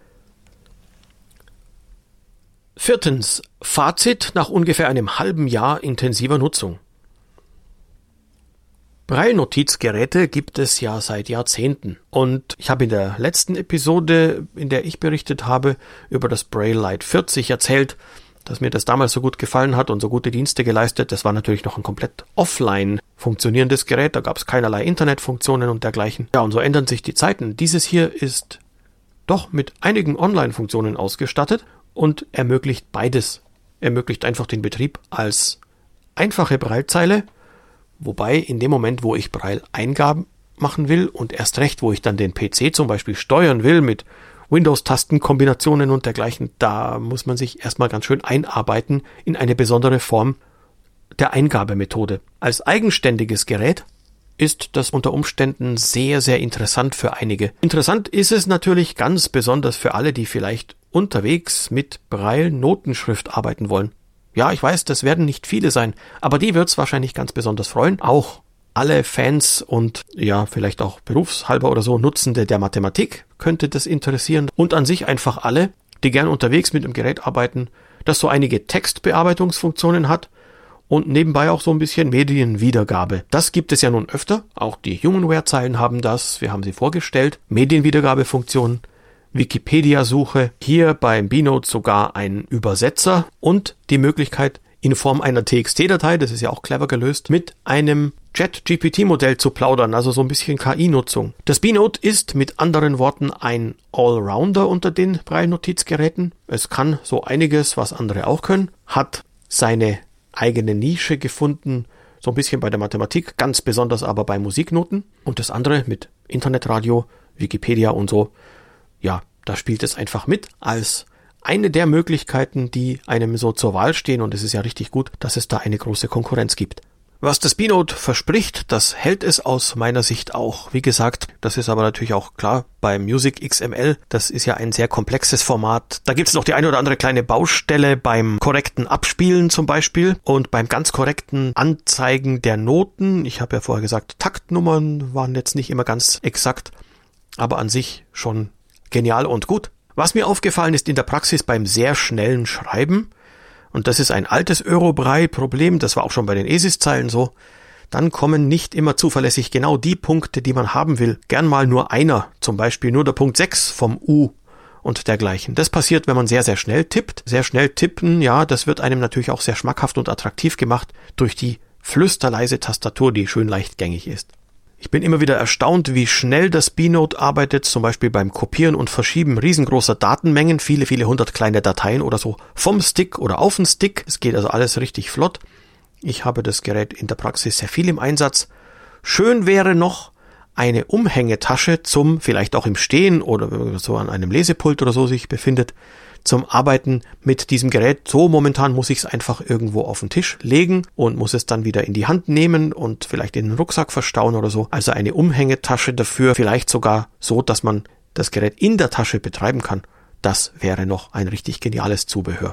S2: Viertens, Fazit nach ungefähr einem halben Jahr intensiver Nutzung. Braille-Notizgeräte gibt es ja seit Jahrzehnten und ich habe in der letzten Episode, in der ich berichtet habe, über das Braille Lite vierzig erzählt, dass mir das damals so gut gefallen hat und so gute Dienste geleistet. Das war natürlich noch ein komplett offline funktionierendes Gerät, da gab es keinerlei Internetfunktionen und dergleichen. Ja, und so ändern sich die Zeiten. Dieses hier ist doch mit einigen Online-Funktionen ausgestattet und ermöglicht beides. Ermöglicht einfach den Betrieb als einfache Braillezeile, wobei in dem Moment, wo ich Braille-Eingaben machen will und erst recht, wo ich dann den P C zum Beispiel steuern will mit Windows-Tastenkombinationen und dergleichen, da muss man sich erstmal ganz schön einarbeiten in eine besondere Form der Eingabemethode. Als eigenständiges Gerät ist das unter Umständen sehr, sehr interessant für einige. Interessant ist es natürlich ganz besonders für alle, die vielleicht unterwegs mit Braille-Notenschrift arbeiten wollen. Ja, ich weiß, das werden nicht viele sein, aber die wird's wahrscheinlich ganz besonders freuen. Auch alle Fans und ja, vielleicht auch berufshalber oder so Nutzende der Mathematik könnte das interessieren. Und an sich einfach alle, die gern unterwegs mit dem Gerät arbeiten, das so einige Textbearbeitungsfunktionen hat und nebenbei auch so ein bisschen Medienwiedergabe. Das gibt es ja nun öfter. Auch die Humanware-Zeilen haben das. Wir haben sie vorgestellt. Medienwiedergabefunktionen. Wikipedia-Suche, hier beim B-Note sogar ein Übersetzer und die Möglichkeit, in Form einer T X T-Datei, das ist ja auch clever gelöst, mit einem Chat-G P T-Modell zu plaudern, also so ein bisschen K I-Nutzung. Das B-Note ist mit anderen Worten ein Allrounder unter den Braille-Notizgeräten. Es kann so einiges, was andere auch können, hat seine eigene Nische gefunden, so ein bisschen bei der Mathematik, ganz besonders aber bei Musiknoten. Und das andere mit Internetradio, Wikipedia und so, ja, da spielt es einfach mit als eine der Möglichkeiten, die einem so zur Wahl stehen. Und es ist ja richtig gut, dass es da eine große Konkurrenz gibt. Was das B-Note verspricht, das hält es aus meiner Sicht auch. Wie gesagt, das ist aber natürlich auch klar bei Music X M L. Das ist ja ein sehr komplexes Format. Da gibt es noch die eine oder andere kleine Baustelle beim korrekten Abspielen zum Beispiel und beim ganz korrekten Anzeigen der Noten. Ich habe ja vorher gesagt, Taktnummern waren jetzt nicht immer ganz exakt, aber an sich schon genial und gut. Was mir aufgefallen ist in der Praxis beim sehr schnellen Schreiben, und das ist ein altes Eurobraille-Problem, das war auch schon bei den E S I S-Zeilen so, dann kommen nicht immer zuverlässig genau die Punkte, die man haben will. Gern mal nur einer, zum Beispiel nur der Punkt sechs vom U und dergleichen. Das passiert, wenn man sehr, sehr schnell tippt. Sehr schnell tippen, ja, das wird einem natürlich auch sehr schmackhaft und attraktiv gemacht durch die flüsterleise Tastatur, die schön leichtgängig ist. Ich bin immer wieder erstaunt, wie schnell das B-Note arbeitet, zum Beispiel beim Kopieren und Verschieben riesengroßer Datenmengen, viele, viele hundert kleine Dateien oder so vom Stick oder auf den Stick. Es geht also alles richtig flott. Ich habe das Gerät in der Praxis sehr viel im Einsatz. Schön wäre noch eine Umhängetasche zum, vielleicht auch im Stehen oder so an einem Lesepult oder so sich befindet, zum Arbeiten mit diesem Gerät. So momentan muss ich es einfach irgendwo auf den Tisch legen und muss es dann wieder in die Hand nehmen und vielleicht in den Rucksack verstauen oder so. Also eine Umhängetasche dafür, vielleicht sogar so, dass man das Gerät in der Tasche betreiben kann. Das wäre noch ein richtig geniales Zubehör.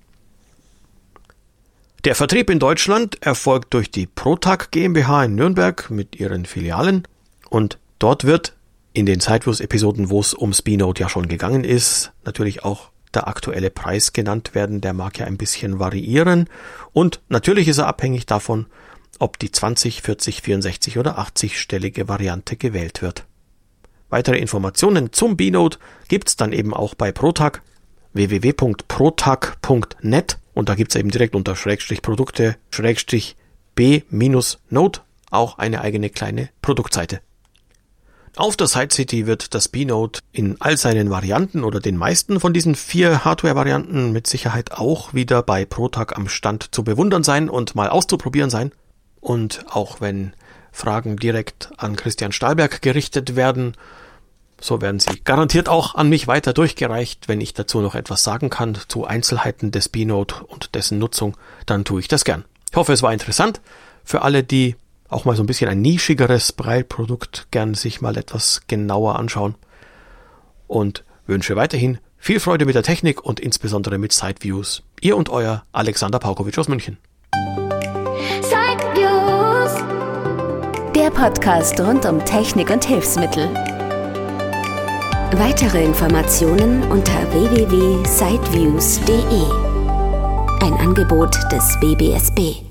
S2: Der Vertrieb in Deutschland erfolgt durch die ProTag GmbH in Nürnberg mit ihren Filialen und dort wird in den Sideviews-Episoden, wo es ums B-Note ja schon gegangen ist, natürlich auch der aktuelle Preis genannt werden. Der mag ja ein bisschen variieren und natürlich ist er abhängig davon, ob die zwanzig, vierzig, vierundsechzig oder achtzig-stellige Variante gewählt wird. Weitere Informationen zum B-Note gibt's dann eben auch bei ProTag, w w w punkt protag punkt net und da gibt's eben direkt unter Schrägstrich Produkte, Schrägstrich B-Note auch eine eigene kleine Produktseite. Auf der Side City wird das B-Note in all seinen Varianten oder den meisten von diesen vier Hardware-Varianten mit Sicherheit auch wieder bei ProTag am Stand zu bewundern sein und mal auszuprobieren sein. Und auch wenn Fragen direkt an Christian Stahlberg gerichtet werden, so werden sie garantiert auch an mich weiter durchgereicht. Wenn ich dazu noch etwas sagen kann zu Einzelheiten des B-Note und dessen Nutzung, dann tue ich das gern. Ich hoffe, es war interessant für alle, die auch mal so ein bisschen ein nischigeres Braille-Produkt gern sich mal etwas genauer anschauen und wünsche weiterhin viel Freude mit der Technik und insbesondere mit Sideviews. Ihr und euer Alexander Paukowitsch aus München.
S1: Sideviews, der Podcast rund um Technik und Hilfsmittel. Weitere Informationen unter w w w punkt sideviews punkt d e. Ein Angebot des B B S B.